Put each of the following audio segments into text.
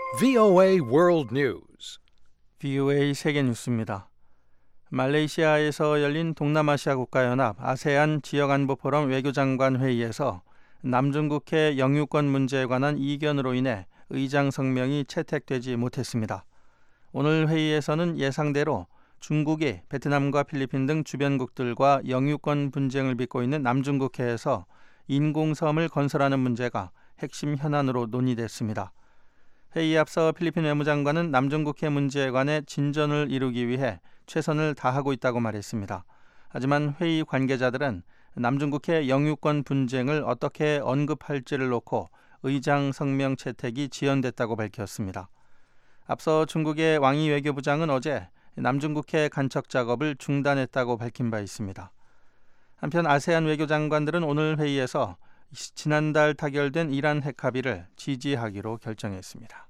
VOA World News. VOA 세계 뉴스입니다. 말레이시아에서 열린 동남아시아 국가연합 아세안 지역안보포럼 외교장관 회의에서 남중국해 영유권 문제에 관한 이견으로 인해 의장 성명이 채택되지 못했습니다. 오늘 회의에서는 예상대로 중국이 베트남과 필리핀 등 주변국들과 영유권 분쟁을 빚고 있는 남중국해에서 인공섬을 건설하는 문제가 핵심 현안으로 논의됐습니다. 회의에 앞서 필리핀 외무장관은 남중국해 문제에 관해 진전을 이루기 위해 최선을 다하고 있다고 말했습니다. 하지만 회의 관계자들은 남중국해 영유권 분쟁을 어떻게 언급할지를 놓고 의장 성명 채택이 지연됐다고 밝혔습니다. 앞서 중국의 왕이 외교부장은 어제 남중국해 간척 작업을 중단했다고 밝힌 바 있습니다. 한편 아세안 외교장관들은 오늘 회의에서 지난달 타결된 이란 핵 합의를 지지하기로 결정했습니다.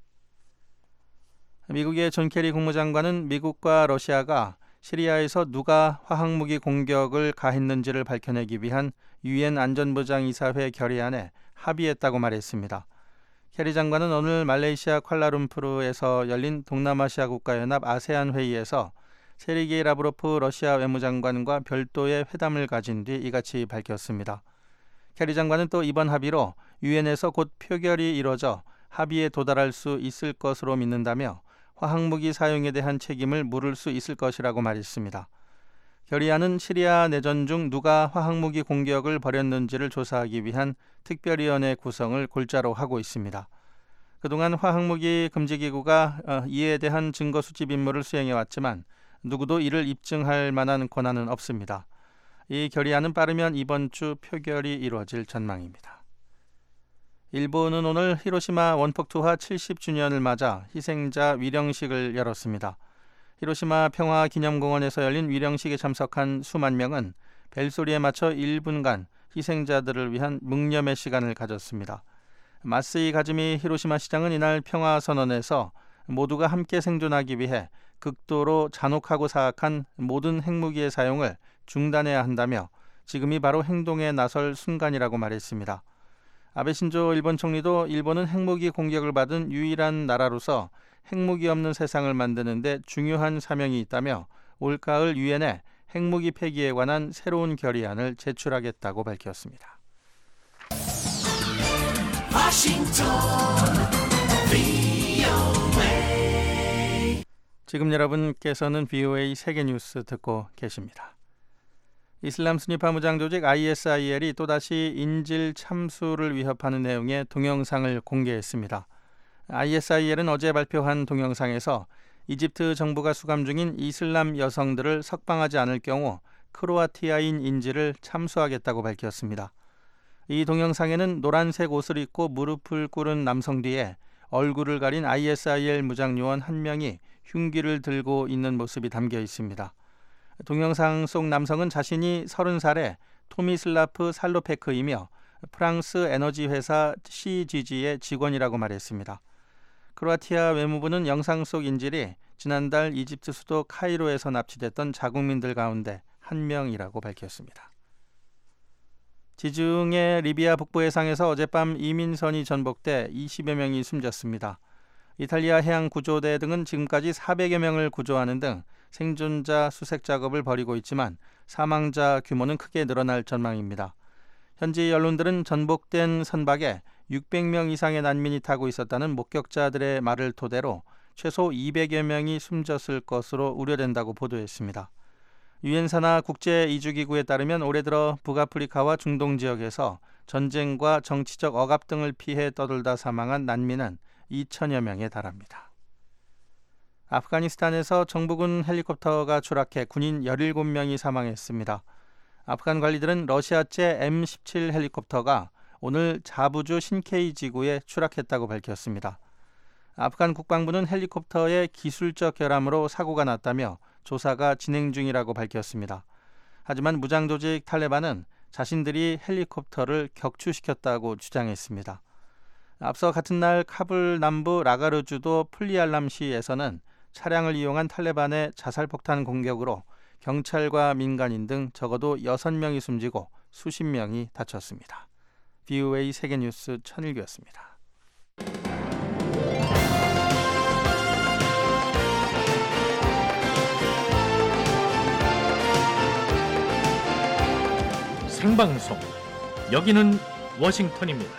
미국의 존 케리 국무장관은 미국과 러시아가 시리아에서 누가 화학무기 공격을 가했는지를 밝혀내기 위한 유엔 안전보장이사회 결의안에 합의했다고 말했습니다. 케리 장관은 오늘 말레이시아 쿠알라룸푸르에서 열린 동남아시아 국가연합 아세안 회의에서 세르게이 라브로프 러시아 외무장관과 별도의 회담을 가진 뒤 이같이 밝혔습니다. 케리 장관은 또 이번 합의로 유엔에서 곧 표결이 이뤄져 합의에 도달할 수 있을 것으로 믿는다며 화학무기 사용에 대한 책임을 물을 수 있을 것이라고 말했습니다. 결의안은 시리아 내전 중 누가 화학무기 공격을 벌였는지를 조사하기 위한 특별위원회 구성을 골자로 하고 있습니다. 그동안 화학무기 금지기구가 이에 대한 증거 수집 임무를 수행해왔지만 누구도 이를 입증할 만한 권한은 없습니다. 이 결의안은 빠르면 이번 주 표결이 이루어질 전망입니다. 일본은 오늘 히로시마 원폭투하 70주년을 맞아 희생자 위령식을 열었습니다. 히로시마 평화기념공원에서 열린 위령식에 참석한 수만 명은 벨소리에 맞춰 1분간 희생자들을 위한 묵념의 시간을 가졌습니다. 마쓰이 가즈미 히로시마 시장은 이날 평화선언에서 모두가 함께 생존하기 위해 극도로 잔혹하고 사악한 모든 핵무기의 사용을 중단해야 한다며 지금이 바로 행동에 나설 순간이라고 말했습니다. 아베 신조 일본 총리도 일본은 핵무기 공격을 받은 유일한 나라로서 핵무기 없는 세상을 만드는 데 중요한 사명이 있다며 올가을 유엔에 핵무기 폐기에 관한 새로운 결의안을 제출하겠다고 밝혔습니다. 지금 여러분께서는 VOA 세계뉴스 듣고 계십니다. 이슬람 순위파 무장 조직 ISIL이 또다시 인질 참수를 위협하는 내용의 동영상을 공개했습니다. ISIL은 어제 발표한 동영상에서 이집트 정부가 수감 중인 이슬람 여성들을 석방하지 않을 경우 크로아티아인 인질을 참수하겠다고 밝혔습니다. 이 동영상에는 노란색 옷을 입고 무릎을 꿇은 남성 뒤에 얼굴을 가린 ISIL 무장 요원 한 명이 흉기를 들고 있는 모습이 담겨 있습니다. 동영상 속 남성은 자신이 30살의 토미슬라프 살로페크이며 프랑스 에너지 회사 CGG의 직원이라고 말했습니다. 크로아티아 외무부는 영상 속 인질이 지난달 이집트 수도 카이로에서 납치됐던 자국민들 가운데 한 명이라고 밝혔습니다. 지중해 리비아 북부 해상에서 어젯밤 이민선이 전복돼 20여 명이 숨졌습니다. 이탈리아 해양구조대 등은 지금까지 400여 명을 구조하는 등 생존자 수색 작업을 벌이고 있지만 사망자 규모는 크게 늘어날 전망입니다. 현지 언론들은 전복된 선박에 600명 이상의 난민이 타고 있었다는 목격자들의 말을 토대로 최소 200여 명이 숨졌을 것으로 우려된다고 보도했습니다. 유엔 산하 국제이주기구에 따르면 올해 들어 북아프리카와 중동 지역에서 전쟁과 정치적 억압 등을 피해 떠돌다 사망한 난민은 2천여 명에 달합니다. 아프가니스탄에서 정부군 헬리콥터가 추락해 군인 17명이 사망했습니다. 아프간 관리들은 러시아제 M17 헬리콥터가 오늘 자부주 신케이 지구에 추락했다고 밝혔습니다. 아프간 국방부는 헬리콥터의 기술적 결함으로 사고가 났다며 조사가 진행 중이라고 밝혔습니다. 하지만 무장조직 탈레반은 자신들이 헬리콥터를 격추시켰다고 주장했습니다. 앞서 같은 날 카불 남부 라가르주도 플리알람시에서는 차량을 이용한 탈레반의 자살폭탄 공격으로 경찰과 민간인 등 적어도 6명이 숨지고 수십 명이 다쳤습니다. VOA 세계뉴스 천일규였습니다. 생방송. 여기는 워싱턴입니다.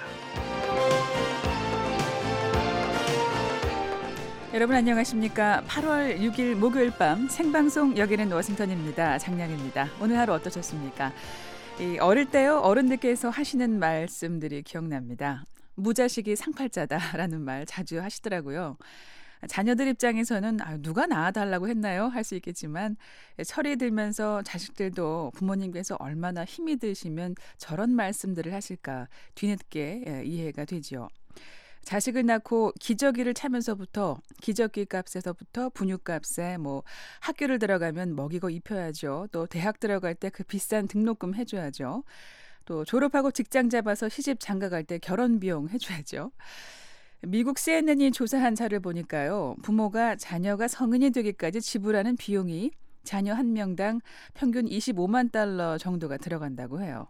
여러분 안녕하십니까? 8월 6일 목요일 밤 생방송 여기는 워싱턴입니다. 장량입니다. 오늘 하루 어떠셨습니까? 어릴 때요 어른들께서 하시는 말씀들이 기억납니다. 무자식이 상팔자다라는 말 자주 하시더라고요. 자녀들 입장에서는 누가 낳아달라고 했나요? 할 수 있겠지만 철이 들면서 자식들도 부모님께서 얼마나 힘이 드시면 저런 말씀들을 하실까 뒤늦게 이해가 되지요. 자식을 낳고 기저귀를 차면서부터 기저귀 값에서부터 분유값에 학교를 들어가면 먹이고 입혀야죠. 또 대학 들어갈 때 그 비싼 등록금 해줘야죠. 또 졸업하고 직장 잡아서 시집 장가갈 때 결혼 비용 해줘야죠. 미국 CNN이 조사한 자를 보니까요. 부모가 자녀가 성인이 되기까지 지불하는 비용이 자녀 한 명당 평균 25만 달러 정도가 들어간다고 해요.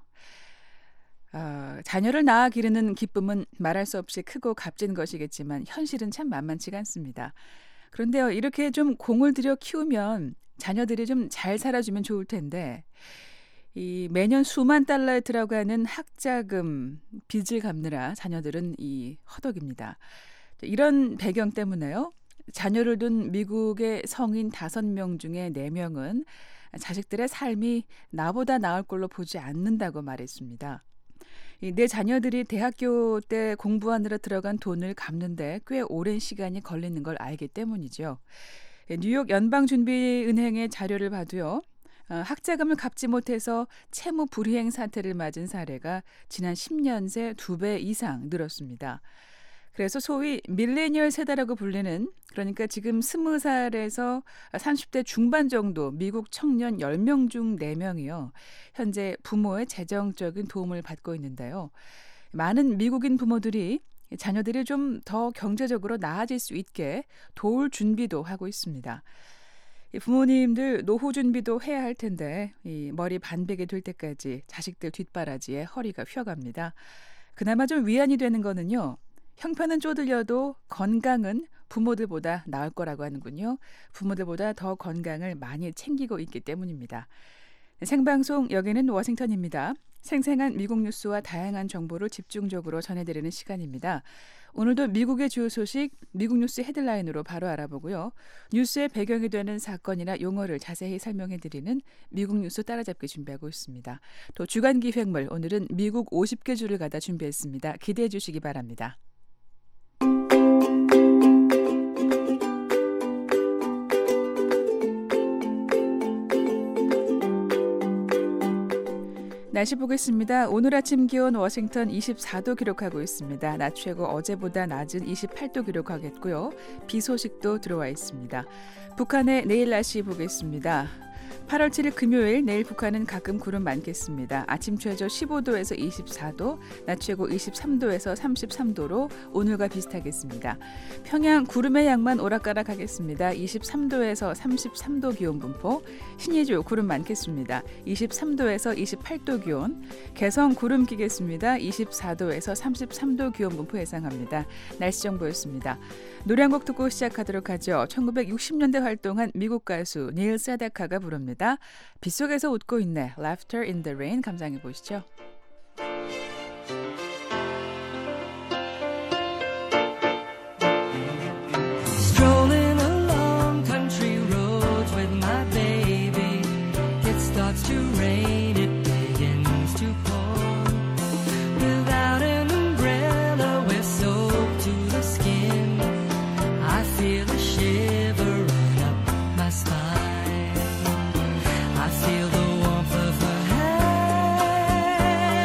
자녀를 낳아 기르는 기쁨은 말할 수 없이 크고 값진 것이겠지만 현실은 참 만만치가 않습니다. 그런데요. 이렇게 좀 공을 들여 키우면 자녀들이 좀 잘 살아주면 좋을 텐데 매년 수만 달러에 들어가는 학자금 빚을 갚느라 자녀들은 허덕입니다. 이런 배경 때문에요. 자녀를 둔 미국의 성인 5명 중에 4명은 자식들의 삶이 나보다 나을 걸로 보지 않는다고 말했습니다. 내 자녀들이 대학교 때 공부하느라 들어간 돈을 갚는데 꽤 오랜 시간이 걸리는 걸 알기 때문이죠. 뉴욕 연방준비은행의 자료를 봐도요. 학자금을 갚지 못해서 채무 불이행 사태를 맞은 사례가 지난 10년 새 2배 이상 늘었습니다. 그래서 소위 밀레니얼 세대라고 불리는 그러니까 지금 20살에서 30대 중반 정도 미국 청년 10명 중 4명이요. 현재 부모의 재정적인 도움을 받고 있는데요. 많은 미국인 부모들이 자녀들이 좀 더 경제적으로 나아질 수 있게 도울 준비도 하고 있습니다. 부모님들 노후 준비도 해야 할 텐데 머리 반백이 될 때까지 자식들 뒷바라지에 허리가 휘어갑니다. 그나마 좀 위안이 되는 거는요. 형편은 쪼들려도 건강은 부모들보다 나을 거라고 하는군요. 부모들보다 더 건강을 많이 챙기고 있기 때문입니다. 생방송 여기는 워싱턴입니다. 생생한 미국 뉴스와 다양한 정보를 집중적으로 전해드리는 시간입니다. 오늘도 미국의 주요 소식, 미국 뉴스 헤드라인으로 바로 알아보고요. 뉴스의 배경이 되는 사건이나 용어를 자세히 설명해드리는 미국 뉴스 따라잡기 준비하고 있습니다. 또 주간 기획물, 오늘은 미국 50개 주를 가다 준비했습니다. 기대해 주시기 바랍니다. 날씨 보겠습니다. 오늘 아침 기온 워싱턴 24도 기록하고 있습니다. 낮 최고 어제보다 낮은 28도 기록하겠고요. 비 소식도 들어와 있습니다. 북한의 내일 날씨 보겠습니다. 8월 7일 금요일 내일 북한은 가끔 구름 많겠습니다. 아침 최저 15도에서 24도, 낮 최고 23도에서 33도로 오늘과 비슷하겠습니다. 평양 구름의 양만 오락가락 하겠습니다. 23도에서 33도 기온 분포, 신의주 구름 많겠습니다. 23도에서 28도 기온, 개성 구름 끼겠습니다. 24도에서 33도 기온 분포 예상합니다. 날씨 정보였습니다. 노래 한 곡 듣고 시작하도록 하죠. 1960년대 활동한 미국 가수 닐 세데카가 부릅니다. 빗속에서 웃고 있네. Laughter in the Rain 감상해 보시죠. Strolling along country roads with my baby. It starts to rain, it begins to pour. Without an umbrella, we're soaked to the skin. I feel a shiver run up my spine. I feel the warmth of her hand.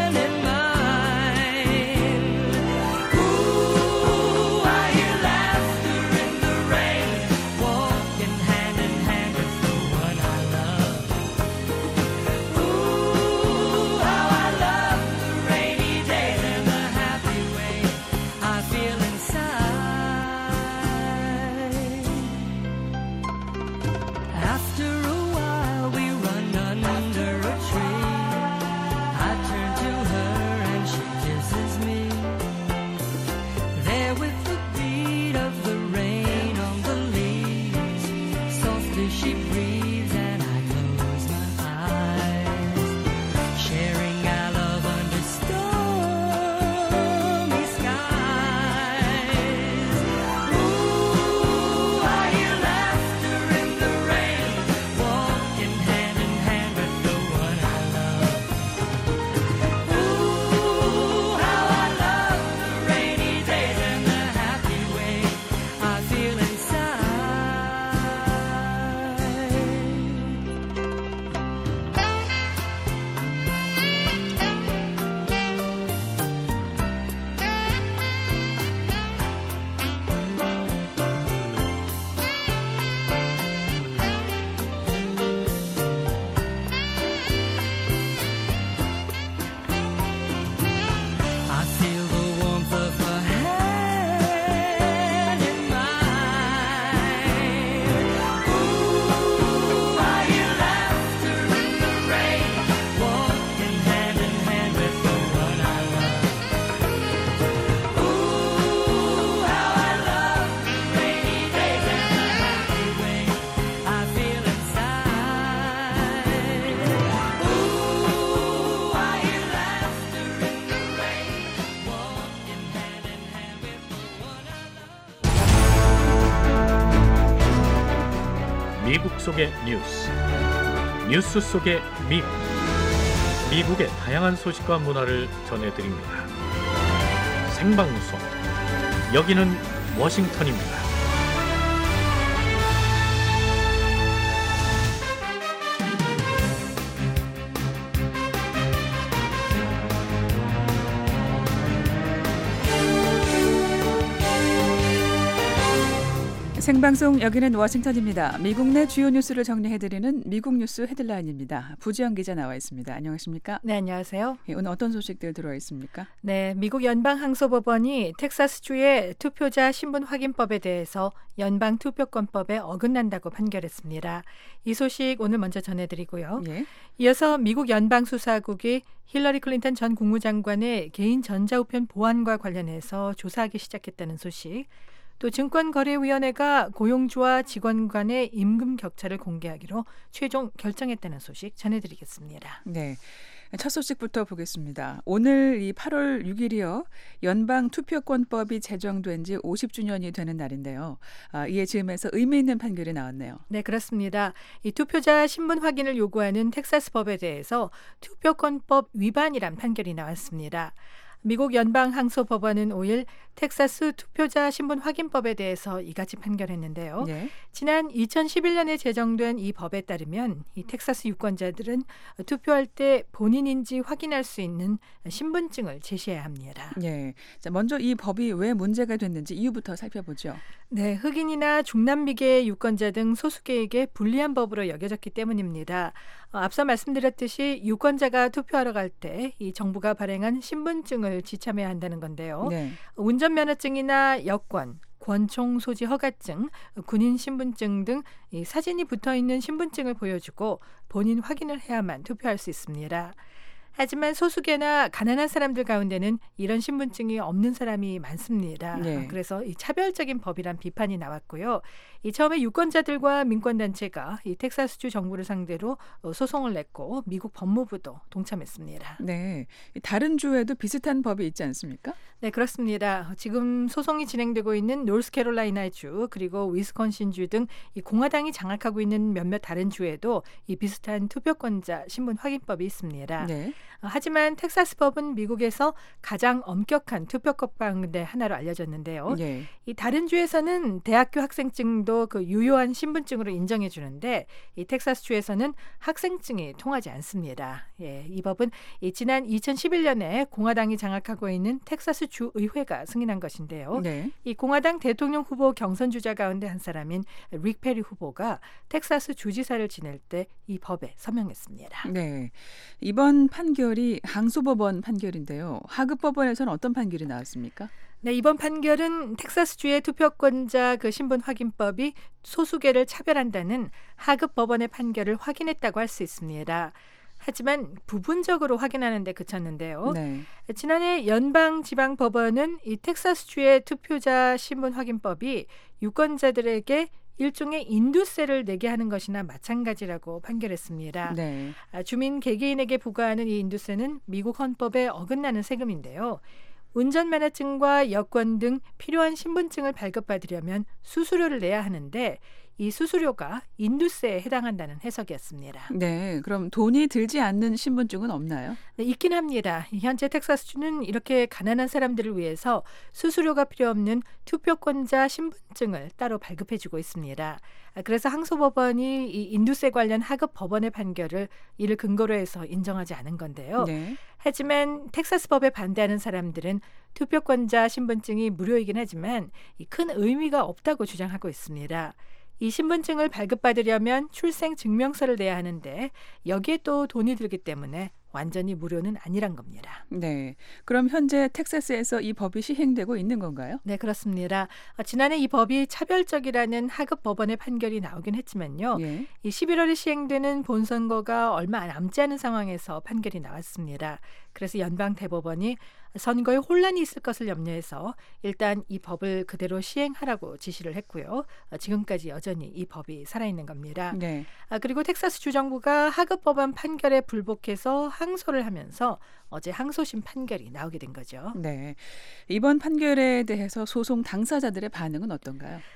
속의 뉴스, 뉴스 속의 미국, 미국의 다양한 소식과 문화를 전해드립니다. 생방송, 여기는 워싱턴입니다. 생방송 여기는 워싱턴입니다. 미국 내 주요 뉴스를 정리해드리는 미국 뉴스 헤드라인입니다. 부지영 기자 나와 있습니다. 안녕하십니까? 네, 안녕하세요. 오늘 어떤 소식들 들어와 있습니까? 네, 미국 연방항소법원이 텍사스주의 투표자 신분 확인법에 대해서 연방투표권법에 어긋난다고 판결했습니다. 이 소식 오늘 먼저 전해드리고요. 예. 이어서 미국 연방수사국이 힐러리 클린턴 전 국무장관의 개인 전자우편 보안과 관련해서 조사하기 시작했다는 소식, 또 증권거래위원회가 고용주와 직원 간의 임금 격차를 공개하기로 최종 결정했다는 소식 전해드리겠습니다. 네, 첫 소식부터 보겠습니다. 오늘 이 8월 6일이요. 연방투표권법이 제정된 지 50주년이 되는 날인데요. 이에 즈음해서 의미 있는 판결이 나왔네요. 네, 그렇습니다. 이 투표자 신분 확인을 요구하는 텍사스 법에 대해서 투표권법 위반이란 판결이 나왔습니다. 미국 연방항소법원은 5일 텍사스 투표자 신분 확인법에 대해서 이같이 판결했는데요. 네. 지난 2011년에 제정된 이 법에 따르면 이 텍사스 유권자들은 투표할 때 본인인지 확인할 수 있는 신분증을 제시해야 합니다. 네. 자, 먼저 이 법이 왜 문제가 됐는지 이유부터 살펴보죠. 네, 흑인이나 중남미계 유권자 등 소수계에게 불리한 법으로 여겨졌기 때문입니다. 앞서 말씀드렸듯이 유권자가 투표하러 갈 때 이 정부가 발행한 신분증을 지참해야 한다는 건데요. 네. 운전면허증이나 여권, 권총 소지 허가증, 군인 신분증 등 이 사진이 붙어있는 신분증을 보여주고 본인 확인을 해야만 투표할 수 있습니다. 하지만 소수계나 가난한 사람들 가운데는 이런 신분증이 없는 사람이 많습니다. 네. 그래서 이 차별적인 법이란 비판이 나왔고요. 이 처음에 유권자들과 민권단체가 이 텍사스주 정부를 상대로 소송을 냈고 미국 법무부도 동참했습니다. 네. 다른 주에도 비슷한 법이 있지 않습니까? 네, 그렇습니다. 지금 소송이 진행되고 있는 노스캐롤라이나주 그리고 위스콘신주 등 이 공화당이 장악하고 있는 몇몇 다른 주에도 이 비슷한 투표권자 신분 확인법이 있습니다. 네. 하지만 텍사스 법은 미국에서 가장 엄격한 투표법 가운데 하나로 알려졌는데요. 네. 이 다른 주에서는 대학교 학생증도 그 유효한 신분증으로 인정해 주는데 이 텍사스 주에서는 학생증이 통하지 않습니다. 예, 이 법은 지난 2011년에 공화당이 장악하고 있는 텍사스 주 의회가 승인한 것인데요. 네. 이 공화당 대통령 후보 경선 주자 가운데 한 사람인 릭 페리 후보가 텍사스 주지사를 지낼 때 이 법에 서명했습니다. 네. 이번 판결이 항소법원 판결인데요. 하급법원에서는 어떤 판결이 나왔습니까? 네, 이번 판결은 텍사스주의 투표권자 그 신분 확인법이 소수계를 차별한다는 하급 법원의 판결을 확인했다고 할 수 있습니다. 하지만 부분적으로 확인하는 데 그쳤는데요. 네. 지난해 연방지방법원은 이 텍사스주의 투표자 신분 확인법이 유권자들에게 일종의 인두세를 내게 하는 것이나 마찬가지라고 판결했습니다. 네. 주민 개개인에게 부과하는 이 인두세는 미국 헌법에 어긋나는 세금인데요. 운전면허증과 여권 등 필요한 신분증을 발급받으려면 수수료를 내야 하는데 이 수수료가 인두세에 해당한다는 해석이었습니다. 네, 그럼 돈이 들지 않는 신분증은 없나요? 네, 있긴 합니다. 현재 텍사스주는 이렇게 가난한 사람들을 위해서 수수료가 필요 없는 투표권자 신분증을 따로 발급해주고 있습니다. 그래서 항소법원이 이 인두세 관련 하급 법원의 판결을 이를 근거로 해서 인정하지 않은 건데요. 네. 하지만 텍사스 법에 반대하는 사람들은 투표권자 신분증이 무료이긴 하지만 큰 의미가 없다고 주장하고 있습니다. 이 신분증을 발급받으려면 출생증명서를 내야 하는데 여기에 또 돈이 들기 때문에 완전히 무료는 아니란 겁니다. 네. 그럼 현재 텍사스에서 이 법이 시행되고 있는 건가요? 네, 그렇습니다. 지난해 이 법이 차별적이라는 하급 법원의 판결이 나오긴 했지만요. 예. 이 11월에 시행되는 본선거가 얼마 남지 않은 상황에서 판결이 나왔습니다. 그래서 연방 대법원이 선거에 혼란이 있을 것을 염려해서 일단 이 법을 그대로 시행하라고 지시를 했고요. 지금까지 여전히 이 법이 살아있는 겁니다. 네. 그리고 텍사스 주정부가 하급 법원 판결에 불복해서 항소를 하면서 어제 항소심 판결이 나오게 된 거죠. 네. 이번 판결에 대해서 소송 당사자들의 반응은 어떤가요?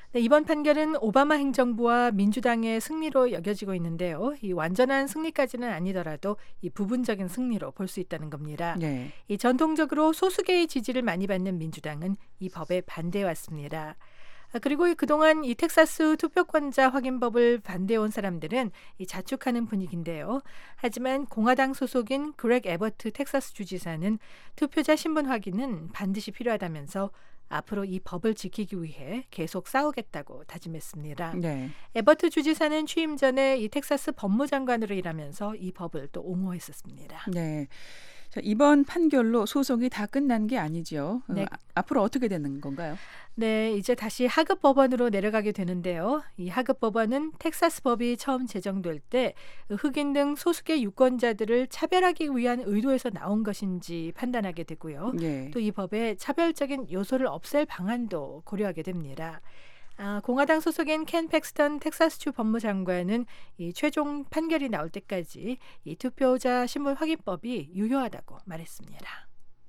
네, 이번 판결은 오바마 행정부와 민주당의 승리로 여겨지고 있는데요. 이 완전한 승리까지는 아니더라도 이 부분적인 승리로 볼 수 있다는 겁니다. 네. 이 전통적으로 소수계의 지지를 많이 받는 민주당은 이 법에 반대해 왔습니다. 그리고 그동안 이 텍사스 투표권자 확인법을 반대해온 사람들은 이 자축하는 분위기인데요. 하지만 공화당 소속인 그렉 에버트 텍사스 주지사는 투표자 신분 확인은 반드시 필요하다면서 앞으로 이 법을 지키기 위해 계속 싸우겠다고 다짐했습니다. 네. 에버트 주지사는 취임 전에 이 텍사스 법무장관으로 일하면서 이 법을 또 옹호했었습니다. 네. 자, 이번 판결로 소송이 다 끝난 게 아니죠. 네. 앞으로 어떻게 되는 건가요? 네, 이제 다시 하급 법원으로 내려가게 되는데요. 이 하급 법원은 텍사스 법이 처음 제정될 때 흑인 등 소수계 유권자들을 차별하기 위한 의도에서 나온 것인지 판단하게 되고요. 네. 또 이 법에 차별적인 요소를 없앨 방안도 고려하게 됩니다. 공화당 소속인 켄 팩스턴 텍사스주 법무장관은 이 최종 판결이 나올 때까지 이 투표자 신분 확인법이 유효하다고 말했습니다.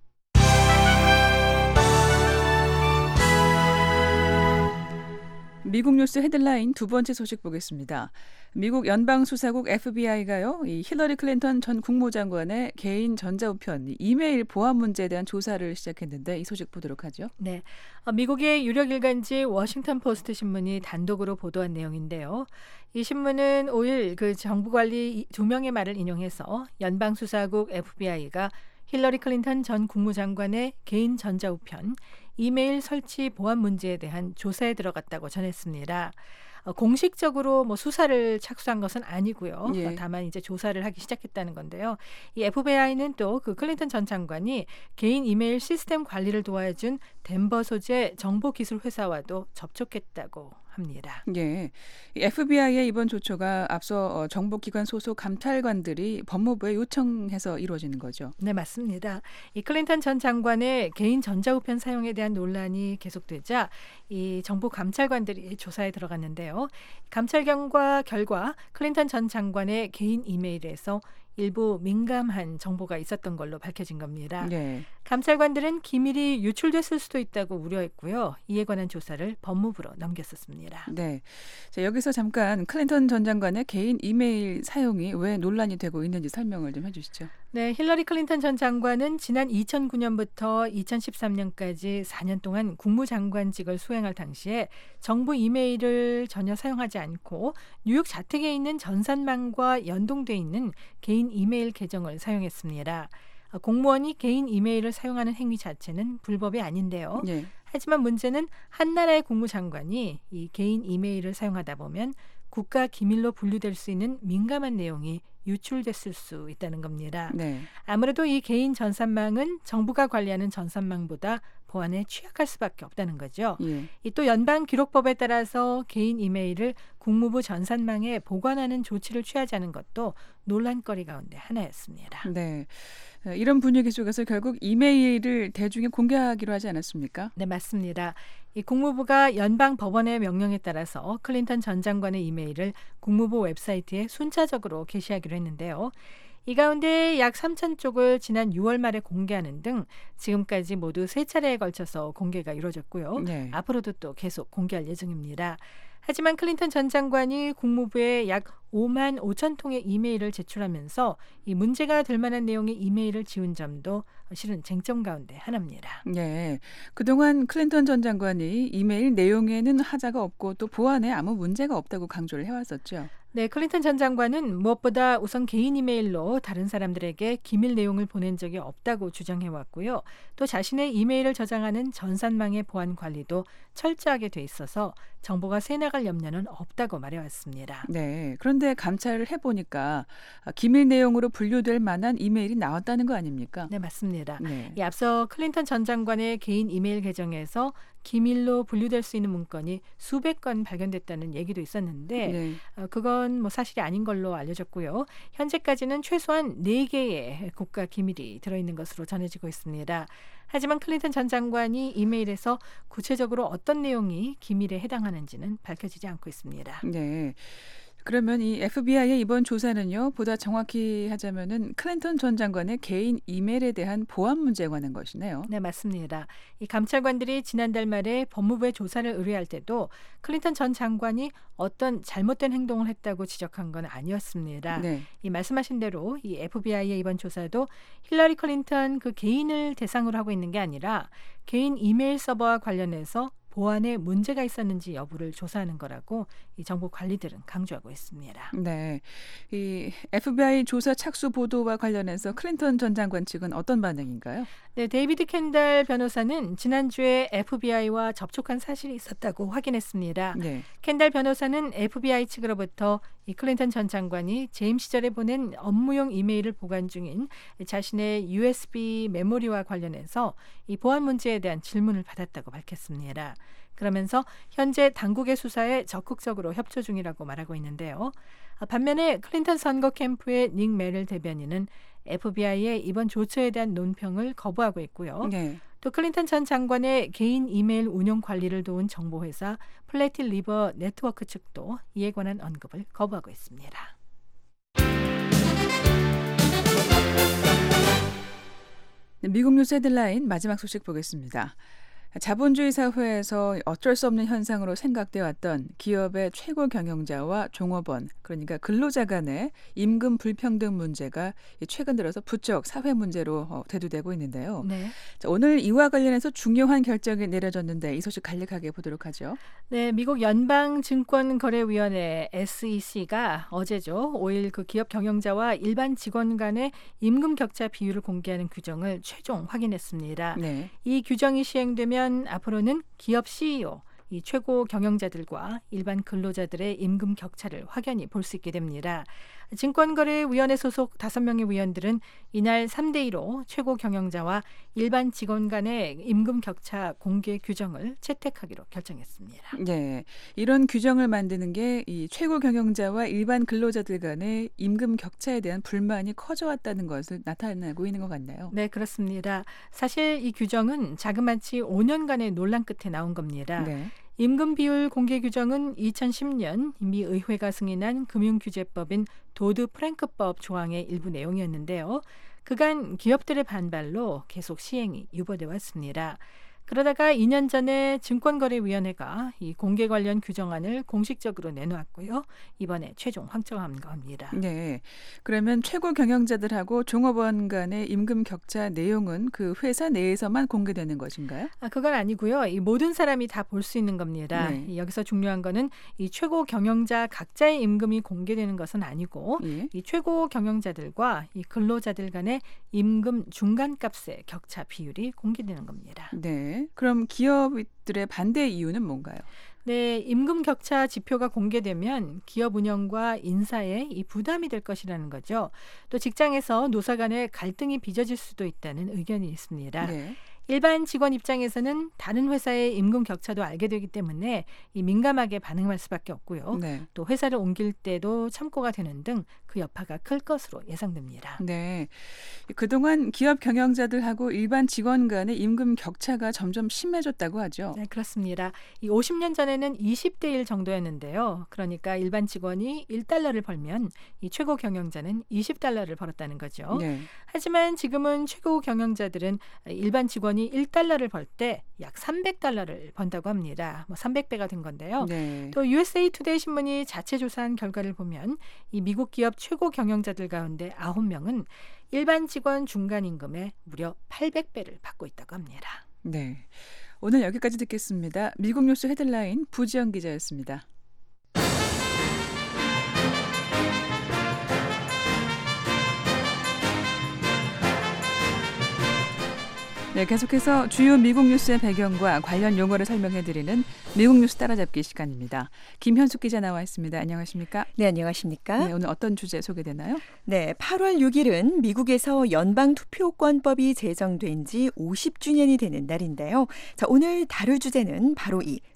미국 뉴스 헤드라인 두 번째 소식 보겠습니다. 미국 연방수사국 FBI가요, 이 힐러리 클린턴 전 국무장관의 개인 전자우편, 이메일 보안 문제에 대한 조사를 시작했는데 이 소식 보도록 하죠. 네, 미국의 유력 일간지 워싱턴 포스트 신문이 단독으로 보도한 내용인데요. 이 신문은 5일 그 정부관리 2명의 말을 인용해서 연방수사국 FBI가 힐러리 클린턴 전 국무장관의 개인 전자우편, 이메일 설치 보안 문제에 대한 조사에 들어갔다고 전했습니다. 공식적으로 수사를 착수한 것은 아니고요. 예. 다만 이제 조사를 하기 시작했다는 건데요. 이 FBI는 또 그 클린턴 전 장관이 개인 이메일 시스템 관리를 도와준 덴버 소재 정보기술회사와도 접촉했다고 합니다. 예, FBI의 이번 조처가 앞서 정보기관 소속 감찰관들이 법무부에 요청해서 이루어지는 거죠. 네, 맞습니다. 이 클린턴 전 장관의 개인 전자우편 사용에 대한 논란이 계속되자 이 정부 감찰관들이 조사에 들어갔는데요. 감찰 결과 클린턴 전 장관의 개인 이메일에서 일부 민감한 정보가 있었던 걸로 밝혀진 겁니다. 네. 감찰관들은 기밀이 유출됐을 수도 있다고 우려했고요. 이에 관한 조사를 법무부로 넘겼었습니다. 네. 자, 여기서 잠깐 클린턴 전 장관의 개인 이메일 사용이 왜 논란이 되고 있는지 설명을 좀 해주시죠. 네, 힐러리 클린턴 전 장관은 지난 2009년부터 2013년까지 4년 동안 국무장관직을 수행할 당시에 정부 이메일을 전혀 사용하지 않고 뉴욕 자택에 있는 전산망과 연동돼 있는 개인 이메일 계정을 사용했습니다. 공무원이 개인 이메일을 사용하는 행위 자체는 불법이 아닌데요. 네. 하지만 문제는 한 나라의 국무장관이 이 개인 이메일을 사용하다 보면 국가 기밀로 분류될 수 있는 민감한 내용이 유출됐을 수 있다는 겁니다. 네. 아무래도 이 개인 전산망은 정부가 관리하는 전산망보다 보안에 취약할 수밖에 없다는 거죠. 예. 이 또 연방기록법에 따라서 개인 이메일을 국무부 전산망에 보관하는 조치를 취하자는 것도 논란거리 가운데 하나였습니다. 네. 이런 분위기 속에서 결국 이메일을 대중에 공개하기로 하지 않았습니까? 네, 맞습니다. 이 국무부가 연방 법원의 명령에 따라서 클린턴 전 장관의 이메일을 국무부 웹사이트에 순차적으로 게시하기로 했는데요. 이 가운데 약 3,000쪽을 지난 6월 말에 공개하는 등 지금까지 모두 3차례에 걸쳐서 공개가 이루어졌고요. 네. 앞으로도 또 계속 공개할 예정입니다. 하지만 클린턴 전 장관이 국무부에 약 5만 5천 통의 이메일을 제출하면서 이 문제가 될 만한 내용의 이메일을 지운 점도 실은 쟁점 가운데 하나입니다. 네. 그동안 클린턴 전 장관이 이메일 내용에는 하자가 없고 또 보안에 아무 문제가 없다고 강조를 해왔었죠. 네, 클린턴 전 장관은 무엇보다 우선 개인 이메일로 다른 사람들에게 기밀 내용을 보낸 적이 없다고 주장해왔고요. 또 자신의 이메일을 저장하는 전산망의 보안 관리도 철저하게 돼 있어서 정보가 새나갈 염려는 없다고 말해왔습니다. 네. 그런데 감찰을 해보니까 기밀 내용으로 분류될 만한 이메일이 나왔다는 거 아닙니까? 네, 맞습니다. 네. 이 앞서 클린턴 전 장관의 개인 이메일 계정에서 기밀로 분류될 수 있는 문건이 수백 건 발견됐다는 얘기도 있었는데 네. 그건 사실이 아닌 걸로 알려졌고요. 현재까지는 최소한 4개의 국가 기밀이 들어있는 것으로 전해지고 있습니다. 하지만 클린턴 전 장관이 이메일에서 구체적으로 어떤 내용이 기밀에 해당하는지는 밝혀지지 않고 있습니다. 네. 그러면 이 FBI의 이번 조사는요, 보다 정확히 하자면은 클린턴 전 장관의 개인 이메일에 대한 보안 문제에 관한 것이네요. 네, 맞습니다. 이 감찰관들이 지난달 말에 법무부에 조사를 의뢰할 때도 클린턴 전 장관이 어떤 잘못된 행동을 했다고 지적한 건 아니었습니다. 네. 이 말씀하신 대로 이 FBI의 이번 조사도 힐러리 클린턴 그 개인을 대상으로 하고 있는 게 아니라 개인 이메일 서버와 관련해서 보안에 문제가 있었는지 여부를 조사하는 거라고 이 정부 관리들은 강조하고 있습니다. 네, 이 FBI 조사 착수 보도와 관련해서 클린턴 전 장관 측은 어떤 반응인가요? 네, 데이비드 캔달 변호사는 지난주에 FBI와 접촉한 사실이 있었다고 확인했습니다. 네. 캔달 변호사는 FBI 측으로부터 이 클린턴 전 장관이 재임 시절에 보낸 업무용 이메일을 보관 중인 자신의 USB 메모리와 관련해서 이 보안 문제에 대한 질문을 받았다고 밝혔습니다. 그러면서 현재 당국의 수사에 적극적으로 협조 중이라고 말하고 있는데요. 반면에 클린턴 선거 캠프의 닉 메릴 대변인은 FBI의 이번 조처에 대한 논평을 거부하고 있고요. 네. 또 클린턴 전 장관의 개인 이메일 운영 관리를 도운 정보회사 플래티 리버 네트워크 측도 이에 관한 언급을 거부하고 있습니다. 네, 미국 뉴스 헤드라인 마지막 소식 보겠습니다. 자본주의 사회에서 어쩔 수 없는 현상으로 생각돼 왔던 기업의 최고 경영자와 종업원, 그러니까 근로자 간의 임금 불평등 문제가 최근 들어서 부쩍 사회 문제로 대두되고 있는데요. 네. 자, 오늘 이와 관련해서 중요한 결정이 내려졌는데 이 소식 간략하게 보도록 하죠. 네, 미국 연방증권거래위원회 SEC가 어제죠. 5일 그 기업 경영자와 일반 직원 간의 임금 격차 비율을 공개하는 규정을 최종 확인했습니다. 네. 이 규정이 시행되면 앞으로는 기업 CEO, 이 최고 경영자들과 일반 근로자들의 임금 격차를 확연히 볼 수 있게 됩니다. 증권거래위원회 소속 5명의 위원들은 이날 3대2로 최고 경영자와 일반 직원 간의 임금 격차 공개 규정을 채택하기로 결정했습니다. 네, 이런 규정을 만드는 게 이 최고 경영자와 일반 근로자들 간의 임금 격차에 대한 불만이 커져왔다는 것을 나타내고 있는 것 같네요. 네, 그렇습니다. 사실 이 규정은 자그마치 5년간의 논란 끝에 나온 겁니다. 네. 임금 비율 공개 규정은 2010년 미 의회가 승인한 금융규제법인 도드 프랭크법 조항의 일부 내용이었는데요. 그간 기업들의 반발로 계속 시행이 유보돼 왔습니다. 그러다가 2년 전에 증권거래위원회가 이 공개 관련 규정안을 공식적으로 내놓았고요. 이번에 최종 확정한 겁니다. 네. 그러면 최고 경영자들하고 종업원 간의 임금 격차 내용은 그 회사 내에서만 공개되는 것인가요? 그건 아니고요. 이 모든 사람이 다 볼 수 있는 겁니다. 네. 여기서 중요한 거는 이 최고 경영자 각자의 임금이 공개되는 것은 아니고 예. 이 최고 경영자들과 이 근로자들 간의 임금 중간값의 격차 비율이 공개되는 겁니다. 네. 그럼 기업들의 반대 이유는 뭔가요? 네, 임금 격차 지표가 공개되면 기업 운영과 인사에 이 부담이 될 것이라는 거죠. 또 직장에서 노사 간의 갈등이 빚어질 수도 있다는 의견이 있습니다. 네. 일반 직원 입장에서는 다른 회사의 임금 격차도 알게 되기 때문에 이 민감하게 반응할 수밖에 없고요. 네. 또 회사를 옮길 때도 참고가 되는 등 그 여파가 클 것으로 예상됩니다. 네. 그동안 기업 경영자들하고 일반 직원 간의 임금 격차가 점점 심해졌다고 하죠. 네, 그렇습니다. 이 50년 전에는 20대 1 정도였는데요. 그러니까 일반 직원이 1달러를 벌면 이 최고 경영자는 20달러를 벌었다는 거죠. 네. 하지만 지금은 최고 경영자들은 일반 직원이 1달러를 벌 때 약 300달러를 번다고 합니다. 300배가 된 건데요. 네. 또 USA 투데이 신문이 자체 조사한 결과를 보면 이 미국 기업 최고 경영자들 가운데 9명은 일반 직원 중간 임금의 무려 800배를 받고 있다고 합니다. 네. 오늘 여기까지 듣겠습니다. 미국 뉴스 헤드라인 부지영 기자였습니다. 네, 계속해서 주요 미국 뉴스의 배경과 관련 용어를 설명해드리는 미국 뉴스 따라잡기 시간입니다. 김현숙 기자 나와 있습니다. 안녕하십니까? 네, 안녕하십니까? 네, 오늘 어떤 주제 소개되나요? 네, 8월 6일은 미국에서 연방투표권법이 제정된 지 50주년이 되는 날인데요. 자, 오늘 다룰 주제는 바로 이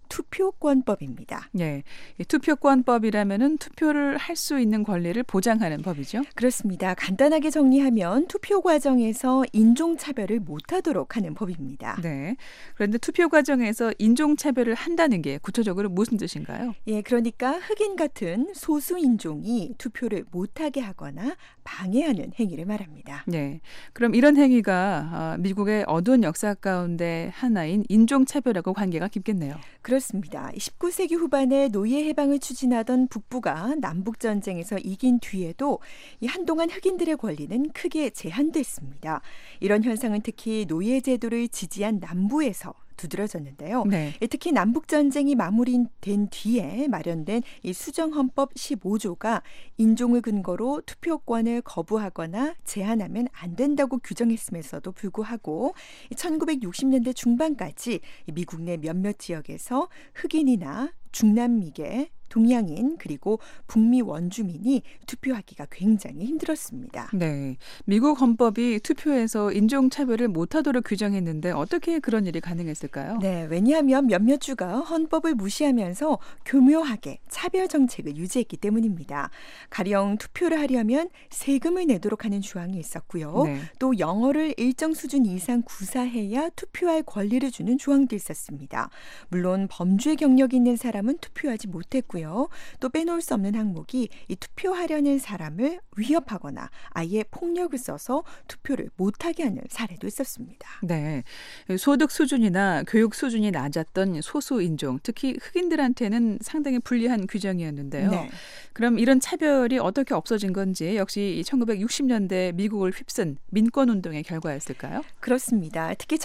투표권법입니다. 네, 이 투표권법이라면은 투표를 할 수 있는 권리를 보장하는 법이죠. 그렇습니다. 간단하게 정리하면 투표 과정에서 인종차별을 못하도록 하는 법입니다. 네. 그런데 투표 과정에서 인종차별을 한다는 게 구체적으로 무슨 뜻인가요? 예, 그러니까 흑인 같은 소수 인종이 투표를 못하게 하거나 방해하는 행위를 말합니다. 네. 그럼 이런 행위가 미국의 어두운 역사 가운데 하나인 인종차별하고 관계가 깊겠네요. 그렇습니다. 19세기 후반에 노예 해방을 추진하던 북부가 남북전쟁에서 이긴 뒤에도 이 한동안 흑인들의 권리는 크게 제한됐습니다. 이런 현상은 특히 노예 제도를 지지한 남부에서 두드러졌는데요. 네. 특히 남북전쟁이 마무리된 뒤에 마련된 이 수정헌법 15조가 인종을 근거로 투표권을 거부하거나 제한하면 안 된다고 규정했음에도 불구하고 1960년대 중반까지 미국 내 몇몇 지역에서 흑인이나 중남미계, 동양인 그리고 북미 원주민이 투표하기가 굉장히 힘들었습니다. 네, 미국 헌법이 투표에서 인종차별을 못하도록 규정했는데 어떻게 그런 일이 가능했을까요? 네, 왜냐하면 몇몇 주가 헌법을 무시하면서 교묘하게 차별 정책을 유지했기 때문입니다. 가령 투표를 하려면 세금을 내도록 하는 조항이 있었고요. 네. 또 영어를 일정 수준 이상 구사해야 투표할 권리를 주는 조항도 있었습니다. 물론 범죄 경력이 있는 사람은 투표하지 못했고요. 또 빼놓을 수 없는 항목이 이 투표하려는 사람을 위협하거나 아예 폭력을 써서 투표를 못하게 하는 사례도 있었습니다. 네, 소득 수준이나 교육 수준이 낮았던 소수 인종, 특히 흑인들한테는 상당히 불리한 규정이었는데요. 네. 그럼 이런 차별이 어떻게 없어진 건지 역시 1960년대 미국을 휩쓴 민권운동의 결과였을까요? 그렇습니다. 특히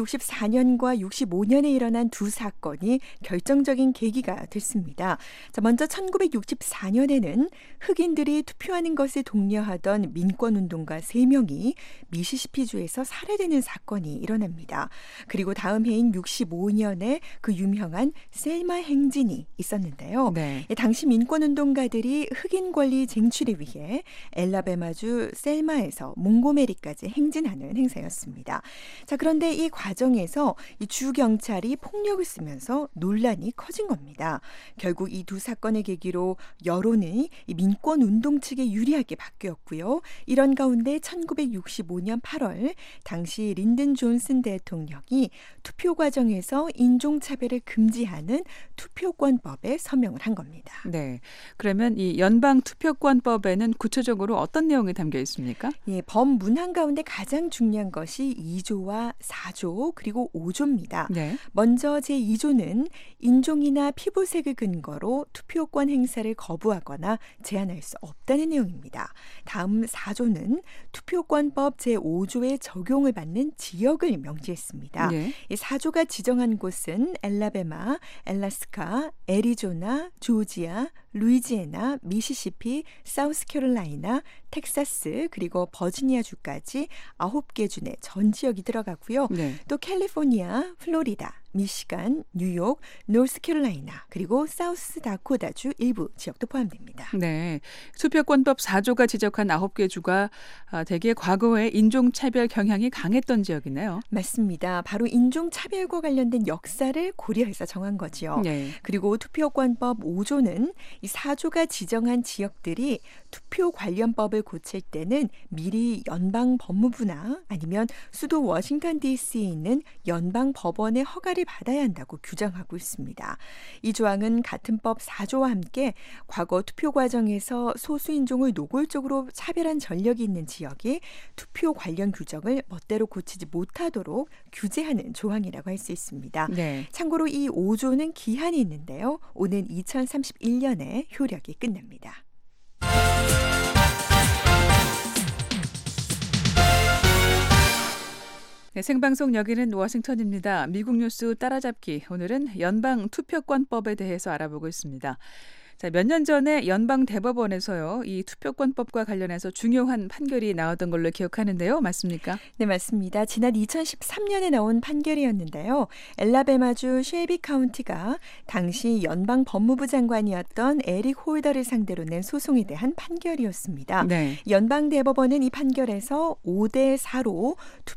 1964년과 65년에 일어난 두 사건이 결정적인 계기가 됐습니다. 자, 먼저 1964년에는 흑인들이 투표하는 것을 독려하던 민권운동가 3명이 미시시피주에서 살해되는 사건이 일어납니다. 그리고 다음 해인 65년에 그 유명한 셀마 행진이 있었는데요. 네. 당시 민권운동가들이 흑인 권리 쟁취를 위해 엘라베마주 셀마에서 몽고메리까지 행진하는 행사였습니다. 자, 그런데 이 과정에서 이 주 경찰이 폭력을 쓰면서 논란이 커진 겁니다. 결국 이 두 사건을 계기로 여론이 이 민권운동 측에 유리하게 바뀌었고요. 이런 가운데 1965년 8월 당시 린든 존슨 대통령이 투표 과정에서 인종차별을 금지하는 투표권법에 서명을 한 겁니다. 네. 그러면 이 연방 투표권법에는 구체적으로 어떤 내용이 담겨 있습니까? 예, 법 문항 가운데 가장 중요한 것이 2조와 4조 그리고 5조입니다. 네. 먼저 제2조는 인종이나 피부색을 근거로 투표권 행사를 거부하거나 제한할 수 없다는 내용입니다. 다음 4조는 투표권법 제5조에 적용을 받는 지역을 명시했습니다. 네. 이 4조가 지정한 곳은 엘라베마, 엘라스카, 애리조나, 조지아, 루이지애나, 미시시피, 사우스캐롤라이나, 텍사스 그리고 버지니아주까지 9개 주 내 전 지역이 들어가고요. 네. 또 캘리포니아, 플로리다, 미시간, 뉴욕, 노스캐롤라이나 그리고 사우스다코다주 일부 지역도 포함됩니다. 네, 투표권법 4조가 지적한 9개 주가 대개 과거에 인종차별 경향이 강했던 지역이네요. 맞습니다. 바로 인종차별과 관련된 역사를 고려해서 정한 거지요. 네. 그리고 투표권법 5조는 이 4조가 지정한 지역들이 투표 관련법을 고칠 때는 미리 연방법무부나 아니면 수도 워싱턴 DC에 있는 연방법원의 허가를 받아야 한다고 규정하고 있습니다. 이 조항은 같은 법 4조와 함께 과거 투표 과정에서 소수인종을 노골적으로 차별한 전력이 있는 지역이 투표 관련 규정을 멋대로 고치지 못하도록 규제하는 조항이라고 할 수 있습니다. 네. 참고로 이 5조는 기한이 있는데요. 오는 2031년에 효력이 끝납니다. 네, 생방송 여기는 워싱턴입니다. 미국 뉴스 따라잡기. 오늘은 연방 투표권법에 대해서 알아보고 있습니다. 자, 몇 년 전에 연방 대법원에서요. 이 투표권법과 관련해서 중요한 판결이 나왔던 걸로 기억하는데요. 맞습니까? 네, 맞습니다. 지난 2013년에 나온 판결이었는데요. 엘라베마주 쉘비 카운티가 당시 연방 법무부 장관이었던 에릭 홀더를 상대로 낸 소송에 대한 판결이었습니다. 네. 연방 대법원은 이 판결에서 5대 4로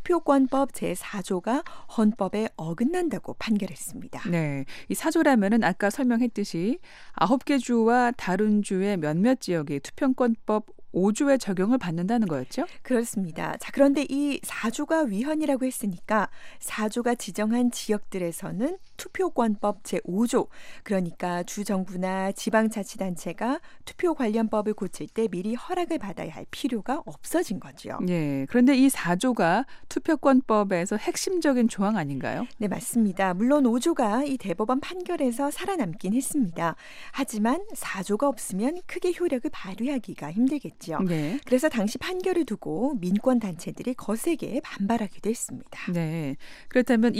투표권법 제4조가 헌법에 어긋난다고 판결했습니다. 네, 이 4조라면은 아까 설명했듯이 9개 주와 다른 주의 몇몇 지역이 투표권법 5조의 적용을 받는다는 거였죠? 그렇습니다. 자, 그런데 이 4조가 위헌이라고 했으니까 4조가 지정한 지역들에서는 투표권법 제5조, 그러니까 주정부나 지방자치단체가 투표 관련법을 고칠 때 미리 허락을 받아야 할 필요가 없어진 거죠. 예. 그런데 이 4조가 투표권법에서 핵심적인 조항 아닌가요? 네, 맞습니다. 물론 5조가 이 대법원 판결에서 살아남긴 했습니다. 하지만 4조가 없으면 크게 효력을 발휘하기가 힘들겠죠. 네. 그래서 당시 판결을 두고 민권 단체들이 거세게 반발하기도 했습니다. 네. 그렇다면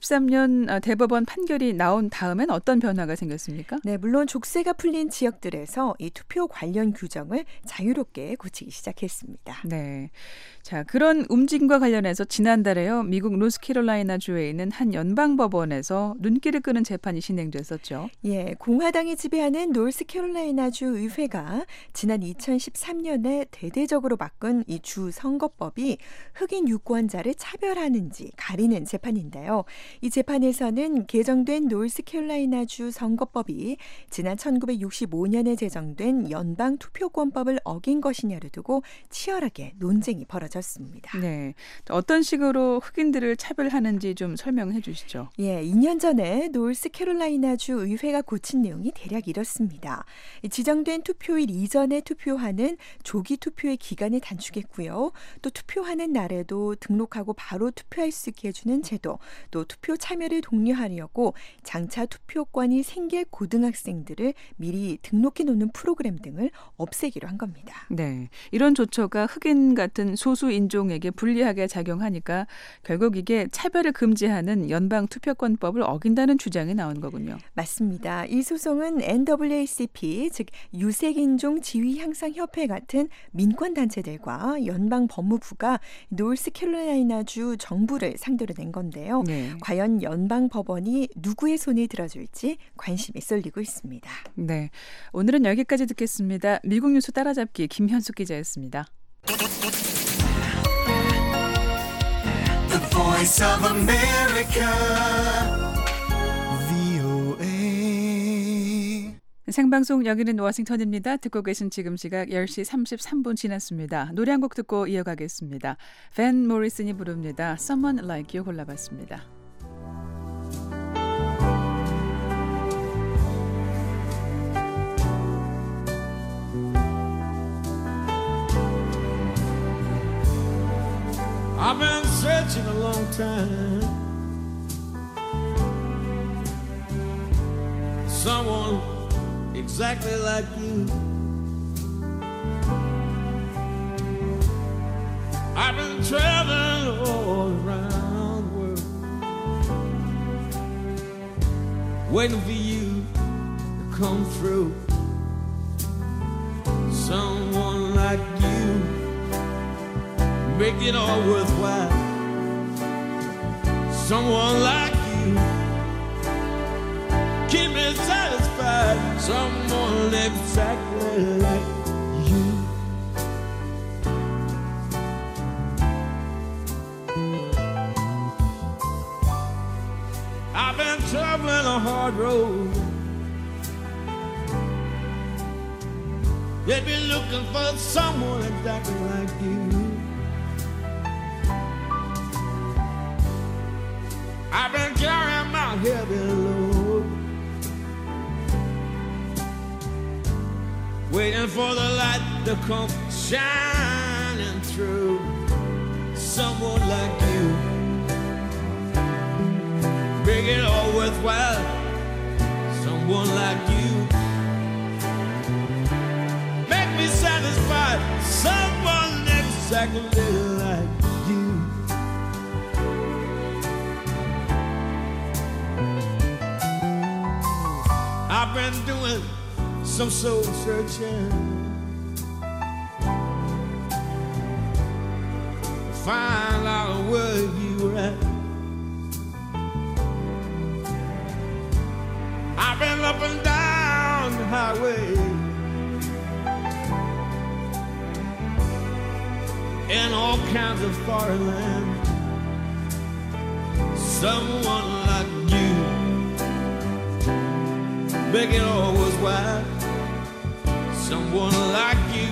2013년 대법원 판결이 나온 다음엔 어떤 변화가 생겼습니까? 네, 물론 족쇄가 풀린 지역들에서 이 투표 관련 규정을 자유롭게 고치기 시작했습니다. 네. 자, 그런 움직임과 관련해서 지난달에요. 미국 노스캐롤라이나 주에 있는 한 연방법원에서 눈길을 끄는 재판이 진행됐었죠. 예, 공화당이 지배하는 노스캐롤라이나주 의회가 지난 2013년에 대대적으로 바꾼 이 주 선거법이 흑인 유권자를 차별하는지 가리는 재판인데요. 이 재판에서는 개정된 노스캐롤라이나주 선거법이 지난 1965년에 제정된 연방 투표권법을 어긴 것이냐를 두고 치열하게 논쟁이 벌어졌습니다. 네. 어떤 식으로 흑인들을 차별하는지 좀 설명해 주시죠. 예, 2년 전에 노스캐롤라이나주 의회가 고친 내용이 대략 이렇습니다. 지정된 투표일 이전에 투표하는 조기 투표의 기간을 단축했고요. 또 투표하는 날에도 등록하고 바로 투표할 수 있게 해주는 제도, 또 투표 참여를 독려하려고 장차 투표권이 생길 고등학생들을 미리 등록해 놓는 프로그램 등을 없애기로 한 겁니다. 네. 이런 조처가 흑인 같은 소수 인종에게 불리하게 작용하니까 결국 이게 차별을 금지하는 연방 투표권법을 어긴다는 주장이 나온 거군요. 맞습니다. 이 소송은 NAACP, 즉 유색인종 지위 향상 협회 같은 민권 단체들과 연방 법무부가 노스캐롤라이나주 정부를 상대로 낸 건데요. 네. 과연 연방 법원이 누구의 손을 들어줄지 관심이 쏠리고 있습니다. 네. 오늘은 여기까지 듣겠습니다. 미국 뉴스 따라잡기 김현숙 기자였습니다. The Voice of America, VOA. 생방송 여기는 워싱턴입니다. 듣고 계신 지금 시각 10시 33분 지났습니다. 노래 한 곡 듣고 이어가겠습니다. 밴 모리슨이 부릅니다. Someone Like You 골라봤습니다. I've been searching a long time, someone exactly like you. I've been traveling all around the world, waiting for you to come through. Someone like you, make it all worthwhile. Someone like you, keep me satisfied. Someone exactly like you. I've been traveling a hard road, they've been looking for someone exactly like you. I've been carrying my heavy load, waiting for the light to come shining through. Someone like you, make it all worthwhile. Someone like you, make me satisfied. Someone exactly like you. I've been doing some soul searching, find out where you were at. I've been up and down the highway, in all kinds of foreign lands. Someone like you, begging all was wide. Someone like you,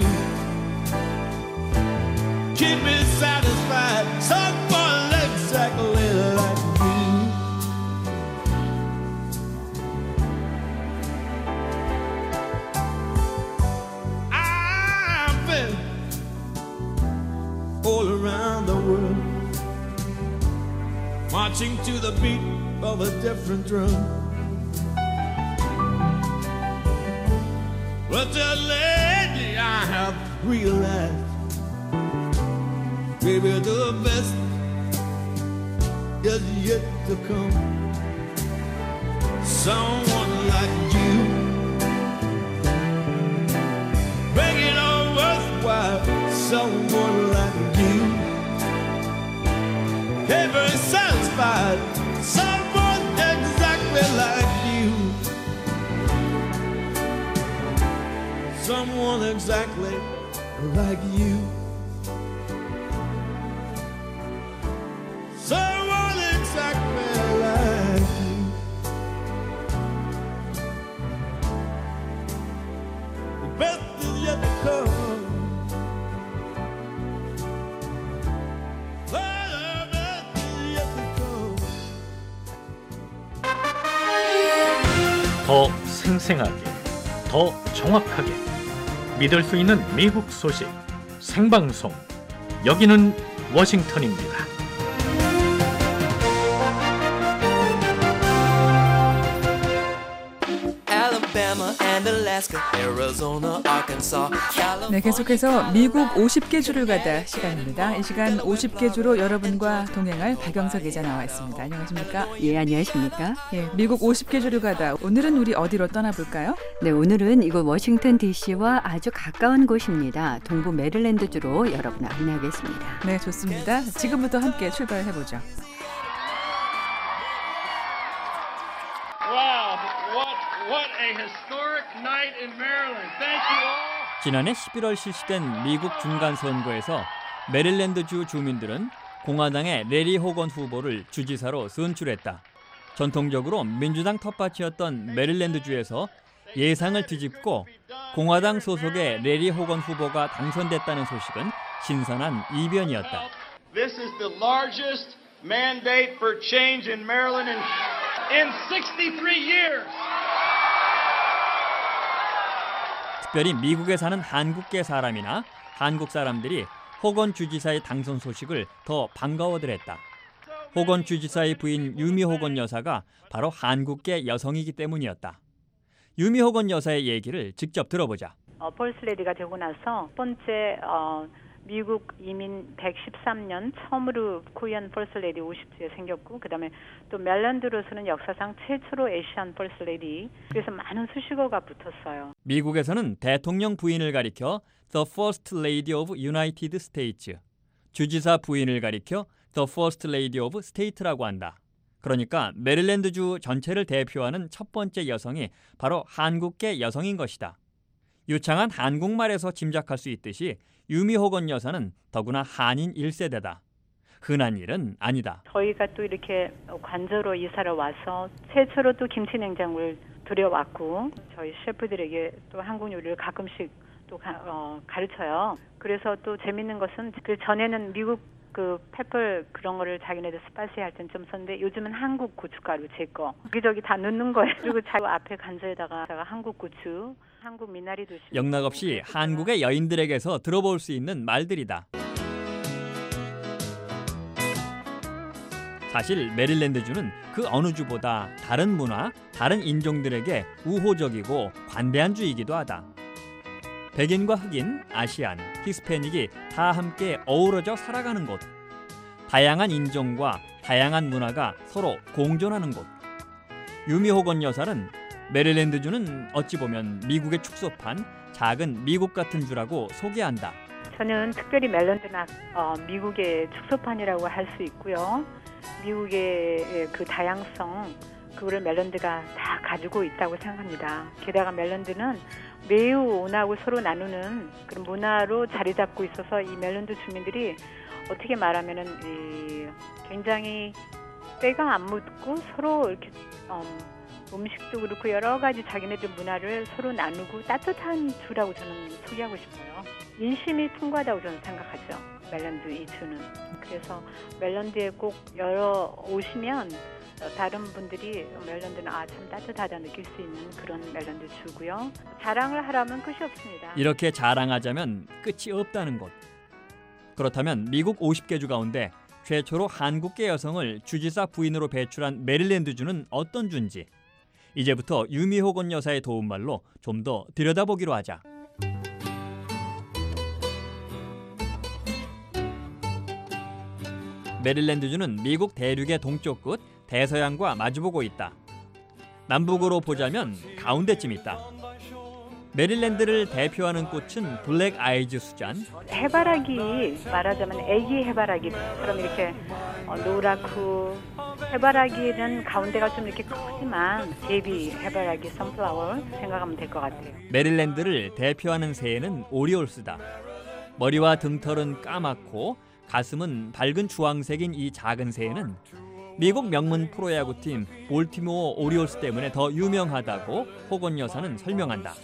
keep me satisfied. Someone exactly like you. I've been all around the world, marching to the beat of a different drum. But just lately I have realized, baby, the best is yet to come. Someone like you, make it all worthwhile. Someone like you, ever satisfied. Someone exactly like you. Someone exactly like you. Someone exactly like you. The best is yet to come. The best is yet to come. 더 생생하게, 더 정확하게 믿을 수 있는 미국 소식 생방송. 여기는 워싱턴입니다. Alabama and Alaska, Arizona, Arkansas, California. 네, 계속해서 미국 50개 주를 가다 시간입니다. 이 시간 50개 주로 여러분과 동행할 박영석 기자 나와 있습니다. 안녕하십니까? 예, 안녕하십니까? 예, 미국 50개 주를 가다. 오늘은 우리 어디로 떠나볼까요? 네, 오늘은 이곳 워싱턴 DC와 아주 가까운 곳입니다. 동부 메릴랜드주로 여러분을 안내하겠습니다. 네, 좋습니다. 지금부터 함께 출발해보죠. Wow, what a historic night in Maryland. Thank you all. 지난해 11월 실시된 미국 중간선거에서 메릴랜드주 주민들은 공화당의 레리 호건 후보를 주지사로 선출했다. 전통적으로 민주당 텃밭이었던 메릴랜드주에서 예상을 뒤집고 공화당 소속의 레리 호건 후보가 당선됐다는 소식은 신선한 이변이었다. This is the largest mandate for change in Maryland in 63 years. 특별히 미국에 사는 한국계 사람이나 한국 사람들이 호건 주지사의 당선 소식을 더 반가워들했다. 호건 주지사의 부인 유미 호건 여사가 바로 한국계 여성이기 때문이었다. 유미 호건 여사의 얘기를 직접 들어보자. 퍼스트레디가 되고 나서 첫 번째 미국 이민 113년 처음으로 코리안 퍼스트레디 50주에 생겼고, 그다음에 또 멜랜드로서는 역사상 최초로 에이시안 퍼스트레디, 그래서 많은 수식어가 붙었어요. 미국에서는 대통령 부인을 가리켜 The First Lady of United States, 주지사 부인을 가리켜 The First Lady of State라고 한다. 그러니까 메릴랜드주 전체를 대표하는 첫 번째 여성이 바로 한국계 여성인 것이다. 유창한 한국말에서 짐작할 수 있듯이 유미 호건 여사는 더구나 한인 1세대다. 흔한 일은 아니다. 저희가 또 이렇게 관저로 이사를 와서 최초로 또 김치 냉장고를 들여왔고, 저희 셰프들에게 또 한국 요리를 가끔씩 또 가르쳐요. 그래서 또 재밌는 것은 그 전에는 미국 그 페퍼 그런 거를 자기네들 스파이시 할 땐 좀 썼는데 요즘은 한국 고춧가루 제 거 여기저기 다 넣는 거예요. 그리고 자기 앞에 간저에다가 한국 고추, 한국 미나리도 영락없이 한국의 여인들에게서 들어볼 수 있는 말들이다. 사실 메릴랜드주는 그 어느 주보다 다른 문화, 다른 인종들에게 우호적이고 관대한 주이기도 하다. 백인과 흑인, 아시안, 히스패닉이 다 함께 어우러져 살아가는 곳. 다양한 인종과 다양한 문화가 서로 공존하는 곳. 유미 호건 여사는 메릴랜드주는 어찌 보면 미국의 축소판, 작은 미국 같은 주라고 소개한다. 저는 특별히 멜랜드는 미국의 축소판이라고 할 수 있고요. 미국의 그 다양성, 그거를 멜랜드가 다 가지고 있다고 생각합니다. 게다가 멜랜드는 매우 온화하고 서로 나누는 그런 문화로 자리 잡고 있어서 이 멜랜드 주민들이 어떻게 말하면은 굉장히 때가 안 묻고 서로 이렇게 음식도 그렇고 여러 가지 자기네들 문화를 서로 나누고 따뜻한 주라고 저는 소개하고 싶어요. 인심이 풍부하다고 저는 생각하죠. 멜랜드 이 주는. 그래서 멜랜드에 꼭 오시면 다른 분들이 멜랜드는 참 따뜻하다 느낄 수 있는 그런 멜랜드 주고요. 자랑을 하라면 끝이 없습니다. 이렇게 자랑하자면 끝이 없다는 곳. 그렇다면 미국 50개 주 가운데 최초로 한국계 여성을 주지사 부인으로 배출한 메릴랜드주는 어떤 주인지 이제부터 유미호건 여사의 도움말로 좀 더 들여다보기로 하자. 메릴랜드주는 미국 대륙의 동쪽 끝 대서양과 마주보고 있다. 남북으로 보자면 가운데쯤 있다. 메릴랜드를 대표하는 꽃은 블랙 아이즈 수잔. 해바라기 말하자면 애기 해바라기처럼 이렇게 노랗고 해바라기는 가운데가 좀 이렇게 크지만 베이비 해바라기 선플라워 생각하면 될 것 같아요. 메릴랜드를 대표하는 새는 오리올스다. 머리와 등털은 까맣고 가슴은 밝은 주황색인 이 작은 새는 미국 명문 프로야구팀 볼티모어 오리올스 때문에 더 유명하다고 호건 여사는 설명한다.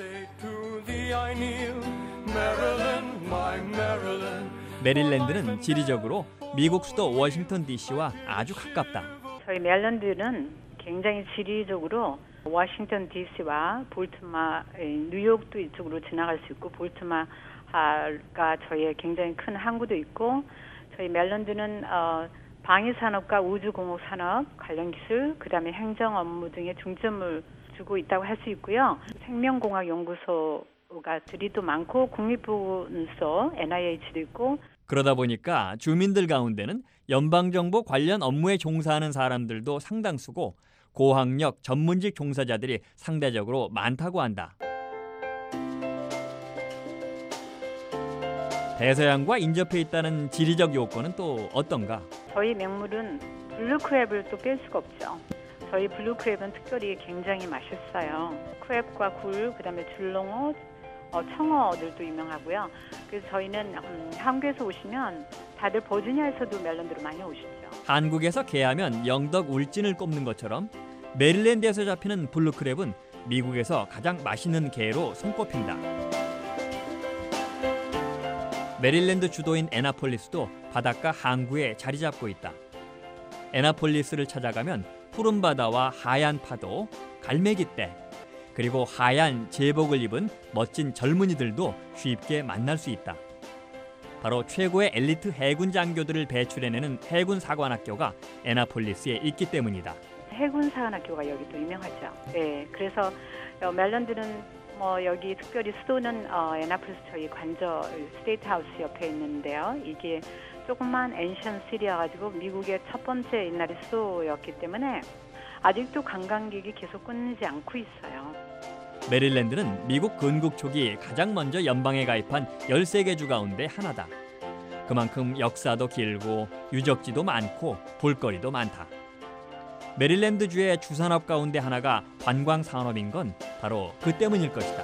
메릴랜드는 지리적으로 미국 수도 워싱턴 DC와 아주 가깝다. 저희 메릴랜드는 굉장히 지리적으로 워싱턴 DC와 볼티모어, 뉴욕도 이쪽으로 지나갈 수 있고 볼티모어가 저희의 굉장히 큰 항구도 있고 저희 메릴랜드는 방위산업과 우주공업산업 관련 기술, 그다음에 행정 업무 등에 중점을 주고 있다고 할 수 있고요. 생명공학연구소가 들이도 많고 국립보건소 NIH도 있고 그러다 보니까 주민들 가운데는 연방정부 관련 업무에 종사하는 사람들도 상당수고 고학력 전문직 종사자들이 상대적으로 많다고 한다. 대서양과 인접해 있다는 지리적 요건은 또 어떤가? 저희 명물은 블루크랩을 또 뺄 수가 없죠. 저희 블루크랩은 특별히 굉장히 맛있어요. 크랩과 굴, 그다음에 줄롱어, 청어들도 유명하고요. 그래서 저희는 한국에서 오시면 다들 버지니아에서도 멜랜드로 많이 오시죠. 한국에서 게하면 영덕 울진을 꼽는 것처럼 메릴랜드에서 잡히는 블루크랩은 미국에서 가장 맛있는 게로 손꼽힌다. 메릴랜드 주도인 애나폴리스도 바닷가 항구에 자리 잡고 있다. 애나폴리스를 찾아가면 푸른 바다와 하얀 파도, 갈매기떼, 그리고 하얀 제복을 입은 멋진 젊은이들도 쉽게 만날 수 있다. 바로 최고의 엘리트 해군 장교들을 배출해내는 해군 사관학교가 애나폴리스에 있기 때문이다. 해군 사관학교가 여기 또 유명하죠. 네, 그래서 멜랜드는 여기 특별히 수도는 애나폴리스 저희 관저 스테이트 하우스 옆에 있는데요. 이게 조그만 엔션 시리여가지고 미국의 첫 번째 옛날의 수도였기 때문에 아직도 관광객이 계속 끊이지 않고 있어요. 메릴랜드는 미국 건국 초기 가장 먼저 연방에 가입한 13개 주 가운데 하나다. 그만큼 역사도 길고 유적지도 많고 볼거리도 많다. 메릴랜드주의 주산업 가운데 하나가 관광 산업인 건 바로 그 때문일 것이다.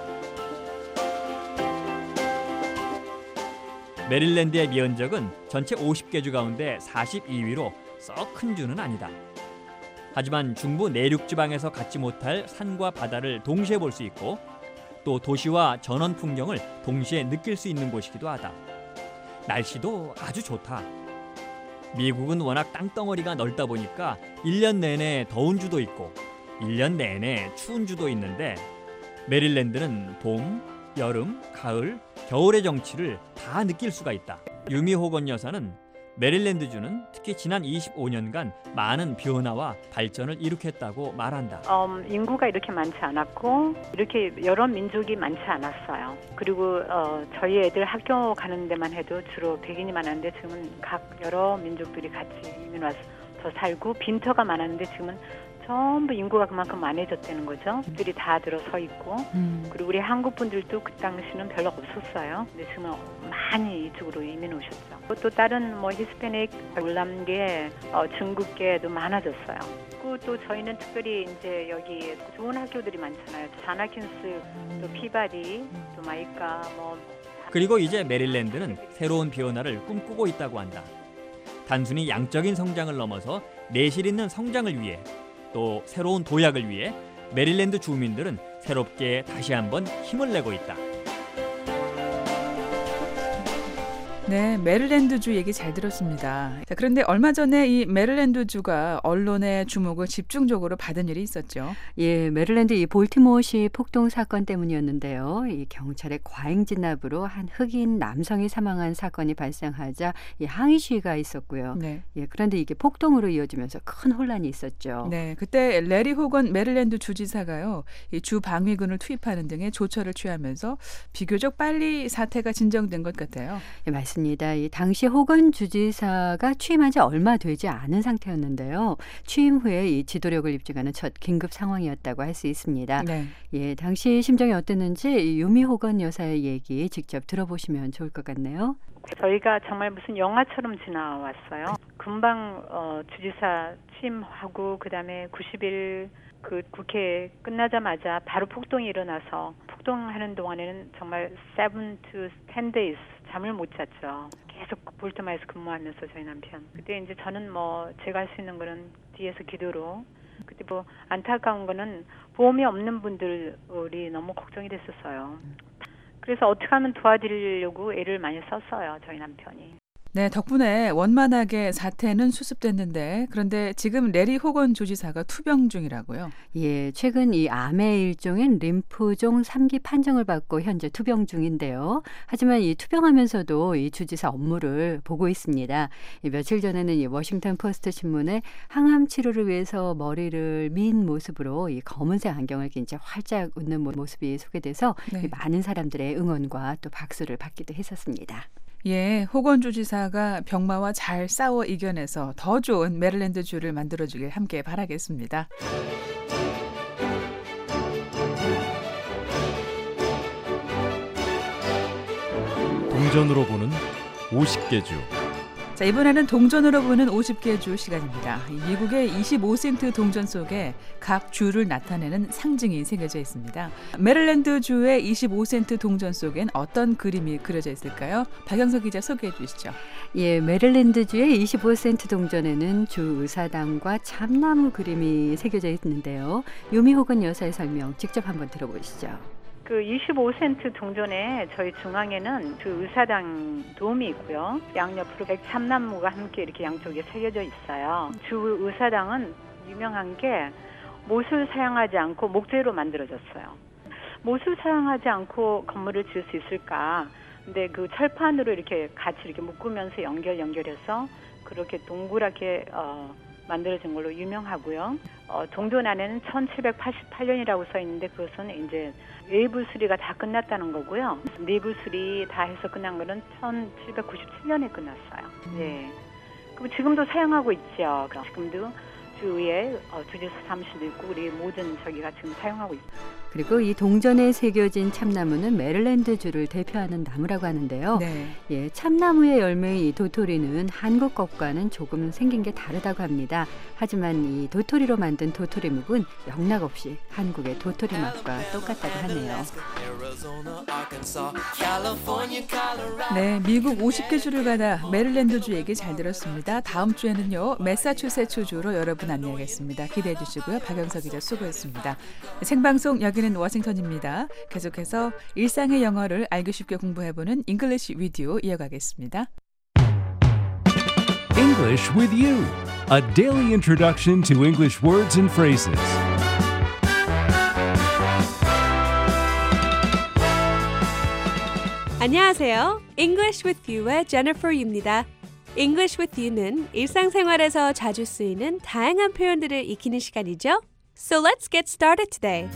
메릴랜드의 미연적은 전체 50개 주 가운데 42위로 썩 큰 주는 아니다. 하지만 중부 내륙 지방에서 갖지 못할 산과 바다를 동시에 볼 수 있고 또 도시와 전원 풍경을 동시에 느낄 수 있는 곳이기도 하다. 날씨도 아주 좋다. 미국은 워낙 땅덩어리가 넓다 보니까 1년 내내 더운 주도 있고 1년 내내 추운 주도 있는데 메릴랜드는 봄, 여름, 가을, 겨울의 정취를 다 느낄 수가 있다. 유미 호건 여사는 메릴랜드주는 특히 지난 25년간 많은 변화와 발전을 일으켰다고 말한다. 인구가 이렇게 많지 않았고 이렇게 여러 민족이 많지 않았어요. 그리고 저희 애들 학교 가는 데만 해도 주로 백인이 많았는데 지금은 각 여러 민족들이 같이 이민 와서 살고 빈터가 많았는데 지금은 전부 인구가 그만큼 많아졌다는 거죠. 집들이 다 들어서 있고 그리고 우리 한국 분들도 그 당시는 별로 없었어요. 근데 지금 많이 이쪽으로 이민 오셨죠. 또 다른 뭐 히스패닉, 월남계, 중국계도 많아졌어요. 그리고 또 저희는 특별히 이제 여기 좋은 학교들이 많잖아요. 잔아킨스, 또 피바디, 또 마이카 뭐. 그리고 이제 메릴랜드는 새로운 변화를 꿈꾸고 있다고 한다. 단순히 양적인 성장을 넘어서 내실 있는 성장을 위해 또 새로운 도약을 위해 메릴랜드 주민들은 새롭게 다시 한번 힘을 내고 있다. 네, 메릴랜드주 얘기 잘 들었습니다. 자, 그런데 얼마 전에 이 메릴랜드주가 언론의 주목을 집중적으로 받은 일이 있었죠. 예, 메릴랜드 이 볼티모어시 폭동 사건 때문이었는데요. 이 경찰의 과잉 진압으로 한 흑인 남성이 사망한 사건이 발생하자 이 항의 시위가 있었고요. 네. 예, 그런데 이게 폭동으로 이어지면서 큰 혼란이 있었죠. 네, 그때 레리 호건 메릴랜드 주지사가요, 이 주 방위군을 투입하는 등의 조처를 취하면서 비교적 빨리 사태가 진정된 것 같아요. 예, 맞습니다. 이 당시 호건 주지사가 취임한 지 얼마 되지 않은 상태였는데요. 취임 후에 이 지도력을 입증하는 첫 긴급 상황이었다고 할 수 있습니다. 네. 예, 당시 심정이 어땠는지 유미 호건 여사의 얘기 직접 들어보시면 좋을 것 같네요. 저희가 정말 무슨 영화처럼 지나왔어요. 금방 주지사 취임하고 그다음에 90일 그 국회 끝나자마자 바로 폭동이 일어나서 폭동하는 동안에는 정말 7 to 10 days 잠을 못 잤죠. 계속 볼트마에서 근무하면서 저희 남편. 그때 이제 저는 뭐 제가 할 수 있는 거는 뒤에서 기도로. 그때 뭐 안타까운 거는 보험이 없는 분들이 너무 걱정이 됐었어요. 그래서 어떻게 하면 도와드리려고 애를 많이 썼어요, 저희 남편이. 네, 덕분에 원만하게 사태는 수습됐는데 그런데 지금 레리 호건 주지사가 투병 중이라고요? 예, 최근 이 암의 일종인 림프종 3기 판정을 받고 현재 투병 중인데요. 하지만 이 투병하면서도 이 주지사 업무를 보고 있습니다. 며칠 전에는 이 워싱턴 포스트 신문에 항암 치료를 위해서 머리를 민 모습으로 이 검은색 안경을 낀 채 활짝 웃는 모습이 소개돼서 네. 많은 사람들의 응원과 또 박수를 받기도 했었습니다. 예, 호건 주지사가 병마와 잘 싸워 이겨내서 더 좋은 메릴랜드주를 만들어주길 함께 바라겠습니다. 동전으로 보는 50개 주. 자, 이번에는 동전으로 보는 50개 주 시간입니다. 미국의 25센트 동전 속에 각 주를 나타내는 상징이 새겨져 있습니다. 메릴랜드 주의 25센트 동전 속엔 어떤 그림이 그려져 있을까요? 박영석 기자 소개해 주시죠. 예, 메릴랜드 주의 25센트 동전에는 주 의사당과 참나무 그림이 새겨져 있는데요. 유미 호건 여사의 설명 직접 한번 들어보시죠. 그 25센트 동전에 저희 중앙에는 그 의사당 도움이 있고요. 양옆으로 백참나무가 함께 이렇게 양쪽에 새겨져 있어요. 주 의사당은 유명한 게 못을 사용하지 않고 목재로 만들어졌어요. 못을 사용하지 않고 건물을 지을 수 있을까? 근데 그 철판으로 이렇게 같이 이렇게 묶으면서 연결해서 그렇게 동그랗게 만들어진 걸로 유명하고요. 동전 안에는 1788년이라고 써 있는데 그것은 이제 외부 수리가 다 끝났다는 거고요. 내부 수리 다 해서 끝난 거는 1797년에 끝났어요. 네. 그리고 지금도 사용하고 있죠. 지금도 주위에 주지사 사무실도 있고 우리 모든 저기가 지금 사용하고 있어요. 그리고 이 동전에 새겨진 참나무는 메릴랜드 주를 대표하는 나무라고 하는데요. 네. 예, 참나무의 열매인 이 도토리는 한국 것과는 조금 생긴 게 다르다고 합니다. 하지만 이 도토리로 만든 도토리묵은 영락없이 한국의 도토리 맛과 똑같다고 하네요. 네, 미국 50개 주를 가다 메릴랜드 주 얘기 잘 들었습니다. 다음 주에는요, 매사추세츠 주로 여러분 안내하겠습니다. 기대해 주시고요. 박영석 기자 수고했습니다. 생방송 여기는 워싱턴입니다. 계속해서 일상의 영어를 알기 쉽게 공부해보는 English with You 이어가겠습니다. English with You, a daily introduction to English words and phrases. 안녕하세요. English with You의 Jennifer입니다. English with You는 일상생활에서 자주 쓰이는 다양한 표현들을 익히는 시간이죠. So let's get started today.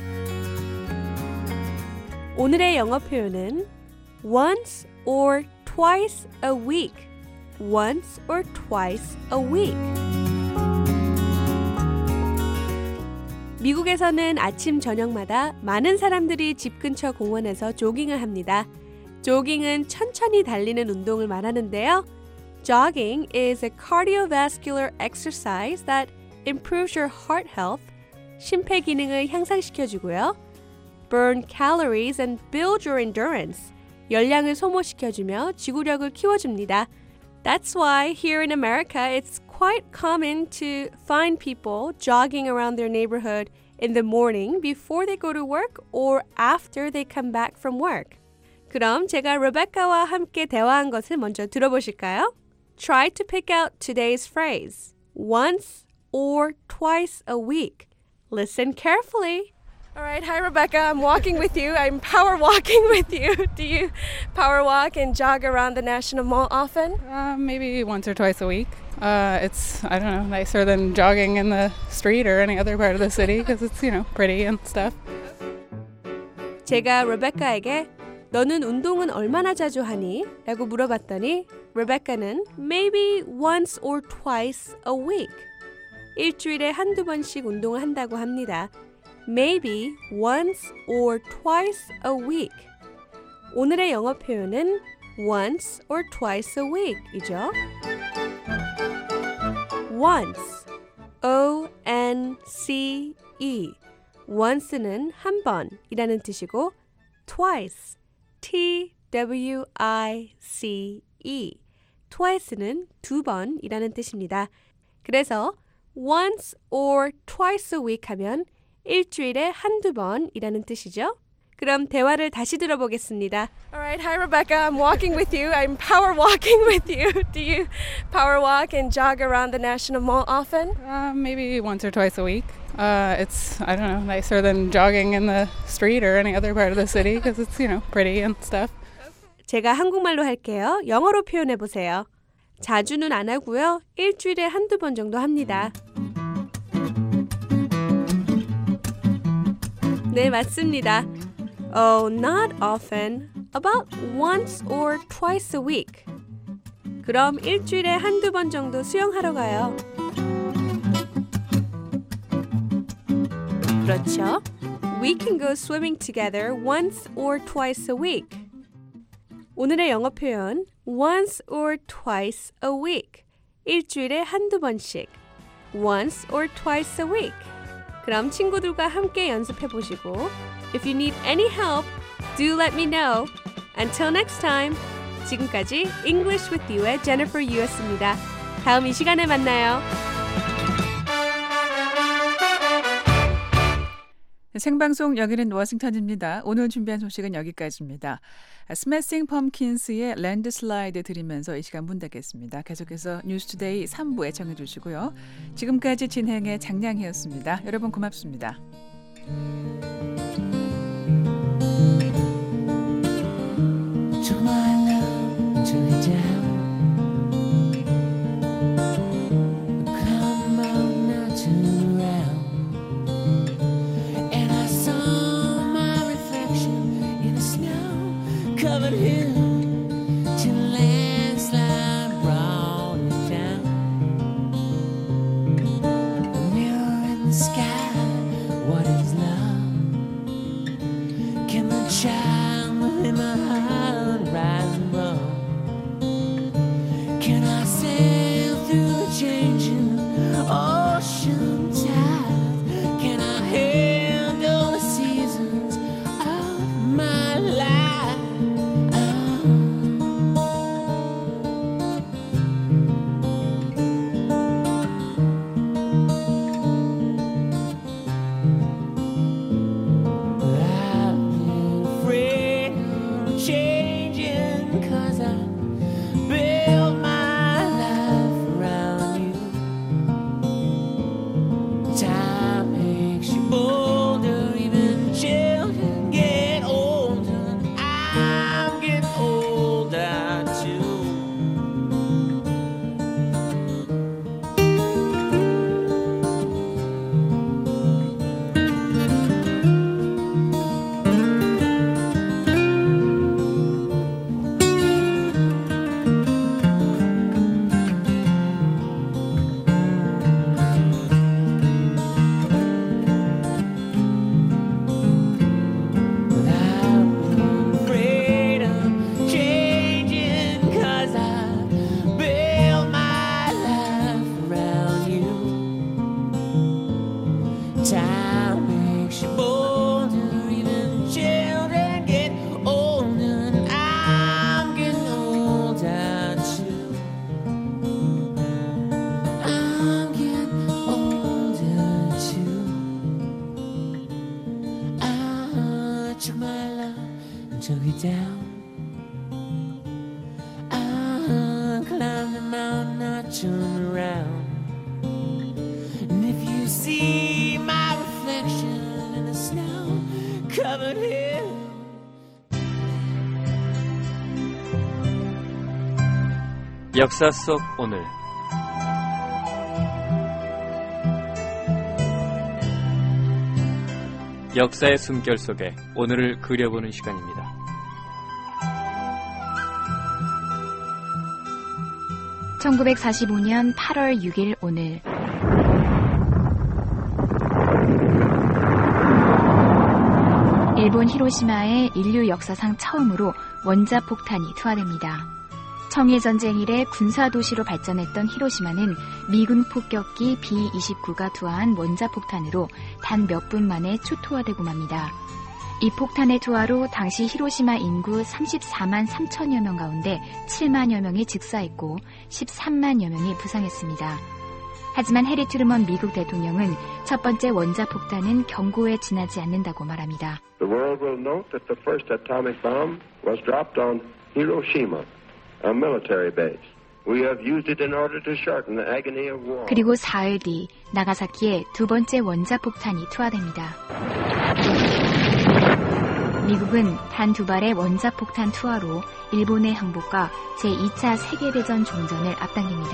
오늘의 영어 표현은 once or twice a week. Once or twice a week. 미국에서는 아침 저녁마다 많은 사람들이 집 근처 공원에서 조깅을 합니다. 조깅은 천천히 달리는 운동을 말하는데요. Jogging is a cardiovascular exercise that improves your heart health, 심폐 기능을 향상시켜주고요. Burn calories and build your endurance, 열량을 소모시켜주며 지구력을 키워줍니다. That's why here in America it's quite common to find people jogging around their neighborhood in the morning before they go to work or after they come back from work. 그럼 제가 레베카와 함께 대화한 것을 먼저 들어보실까요? Try to pick out today's phrase. Once or twice a week. Listen carefully. All right, hi Rebecca. I'm walking with you. I'm power walking with you. Do you power walk and jog around the National Mall often? Maybe once or twice a week. It's, I don't know, nicer than jogging in the street or any other part of the city because it's, pretty and stuff. 제가 레베카에게 너는 운동은 얼마나 자주 하니? 라고 물어봤더니 레베카는 maybe once or twice a week. 일주일에 한두 번씩 운동을 한다고 합니다. Maybe once or twice a week. 오늘의 영어 표현은 once or twice a week 이죠. Once, O-N-C-E. once는 한 번이라는 뜻이고 twice, T-W-I-C-E. twice는 두 번이라는 뜻입니다. 그래서 once or twice a week 하면 일주일에 한두 번이라는 뜻이죠. 그럼 대화를 다시 들어보겠습니다. All right, hi Rebecca. I'm walking with you. I'm power walking with you. Do you power walk and jog around the National Mall often? Maybe once or twice a week. It's, I don't know, nicer than jogging in the street or any other part of the city because it's, pretty and stuff. 제가 한국말로 할게요. 영어로 표현해 보세요. 자주는 안 하고요. 일주일에 한두 번 정도 합니다. 네, 맞습니다. Oh, not often. About once or twice a week. 그럼 일주일에 한두 번 정도 수영하러 가요. 그렇죠. We can go swimming together once or twice a week. 오늘의 영어 표현 once or twice a week. 일주일에 한두 번씩. Once or twice a week. 그럼 친구들과 함께 연습해 보시고 If you need any help, do let me know. Until next time. 지금까지 English with You의 Jennifer Yu였습니다. 다음 이 시간에 만나요. 생방송 여기는 워싱턴입니다. 오늘 준비한 소식은 여기까지입니다. 스매싱 펌킨스의 랜드슬라이드 들으면서 이 시간 문 닫겠습니다. 계속해서 뉴스투데이 3부에 청해 주시고요. 지금까지 진행의 장량희였습니다. 여러분 고맙습니다. Took my love to lay down. Come on now, turn around. And I saw my reflection in the snow-covered hill till the landslide brought it down. The mirror in the sky, what is love? Can the child within my heart rise above? Can I sail through the changing ocean tides? Can I handle the seasons of my life? much of my love until you're down. I climb the mountain, I turn around, and if you see my reflection in the snow-covered hill. 역사 속 오늘. 역사의 숨결 속에 오늘을 그려보는 시간입니다. (1945년 8월 6일) 오늘 일본 히로시마에 인류 역사상 처음으로 원자폭탄이 투하됩니다. 청일전쟁 이래 군사도시로 발전했던 히로시마는 미군 폭격기 B-29가 투하한 원자폭탄으로 단 몇 분 만에 초토화되고 맙니다. 이 폭탄의 투하로 당시 히로시마 인구 34만 3천여 명 가운데 7만여 명이 즉사했고 13만여 명이 부상했습니다. 하지만 해리 트루먼 미국 대통령은 첫 번째 원자폭탄은 경고에 지나지 않는다고 말합니다. The world will note that the first atomic bomb was dropped on Hiroshima. A military base. We have used it in order to shorten the agony of war. 그리고 사흘 뒤 나가사키에 두 번째 원자폭탄이 투하됩니다. 미국은 단 두 발의 원자폭탄 투하로 일본의 항복과 제2차 세계대전 종전을 앞당깁니다.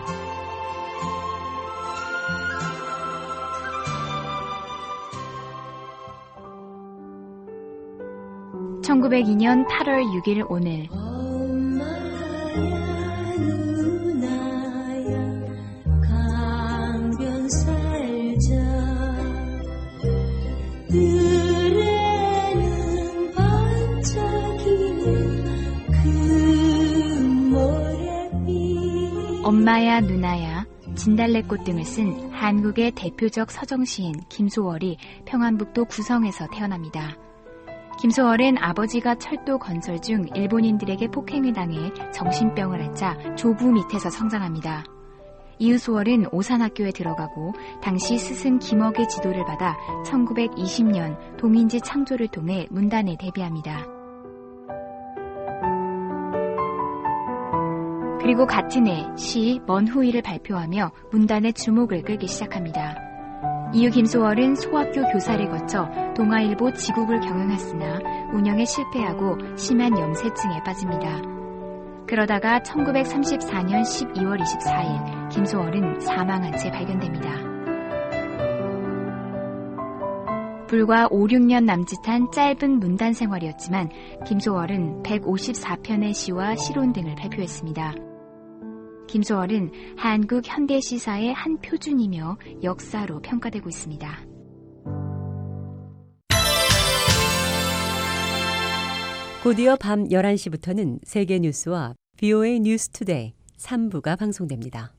(1902년 8월 6일) 오늘 엄마야 누나야, 진달래꽃 등을 쓴 한국의 대표적 서정시인 김소월이 평안북도 구성에서 태어납니다. 김소월은 아버지가 철도 건설 중 일본인들에게 폭행을 당해 정신병을 앓자 조부 밑에서 성장합니다. 이후 소월은 오산학교에 들어가고 당시 스승 김억의 지도를 받아 1920년 동인지 창조를 통해 문단에 데뷔합니다. 그리고 같은 해 시 먼 후일을 발표하며 문단의 주목을 끌기 시작합니다. 이후 김소월은 소학교 교사를 거쳐 동아일보 지국을 경영했으나 운영에 실패하고 심한 염세증에 빠집니다. 그러다가 1934년 12월 24일 김소월은 사망한 채 발견됩니다. 불과 5, 6년 남짓한 짧은 문단 생활이었지만 김소월은 154편의 시와 시론 등을 발표했습니다. 김소월은 한국 현대 시사의 한 표준이며 역사로 평가되고 있습니다. 곧이어 밤 11시부터는 세계 뉴스와 VOA 뉴스 투데이 3부가 방송됩니다.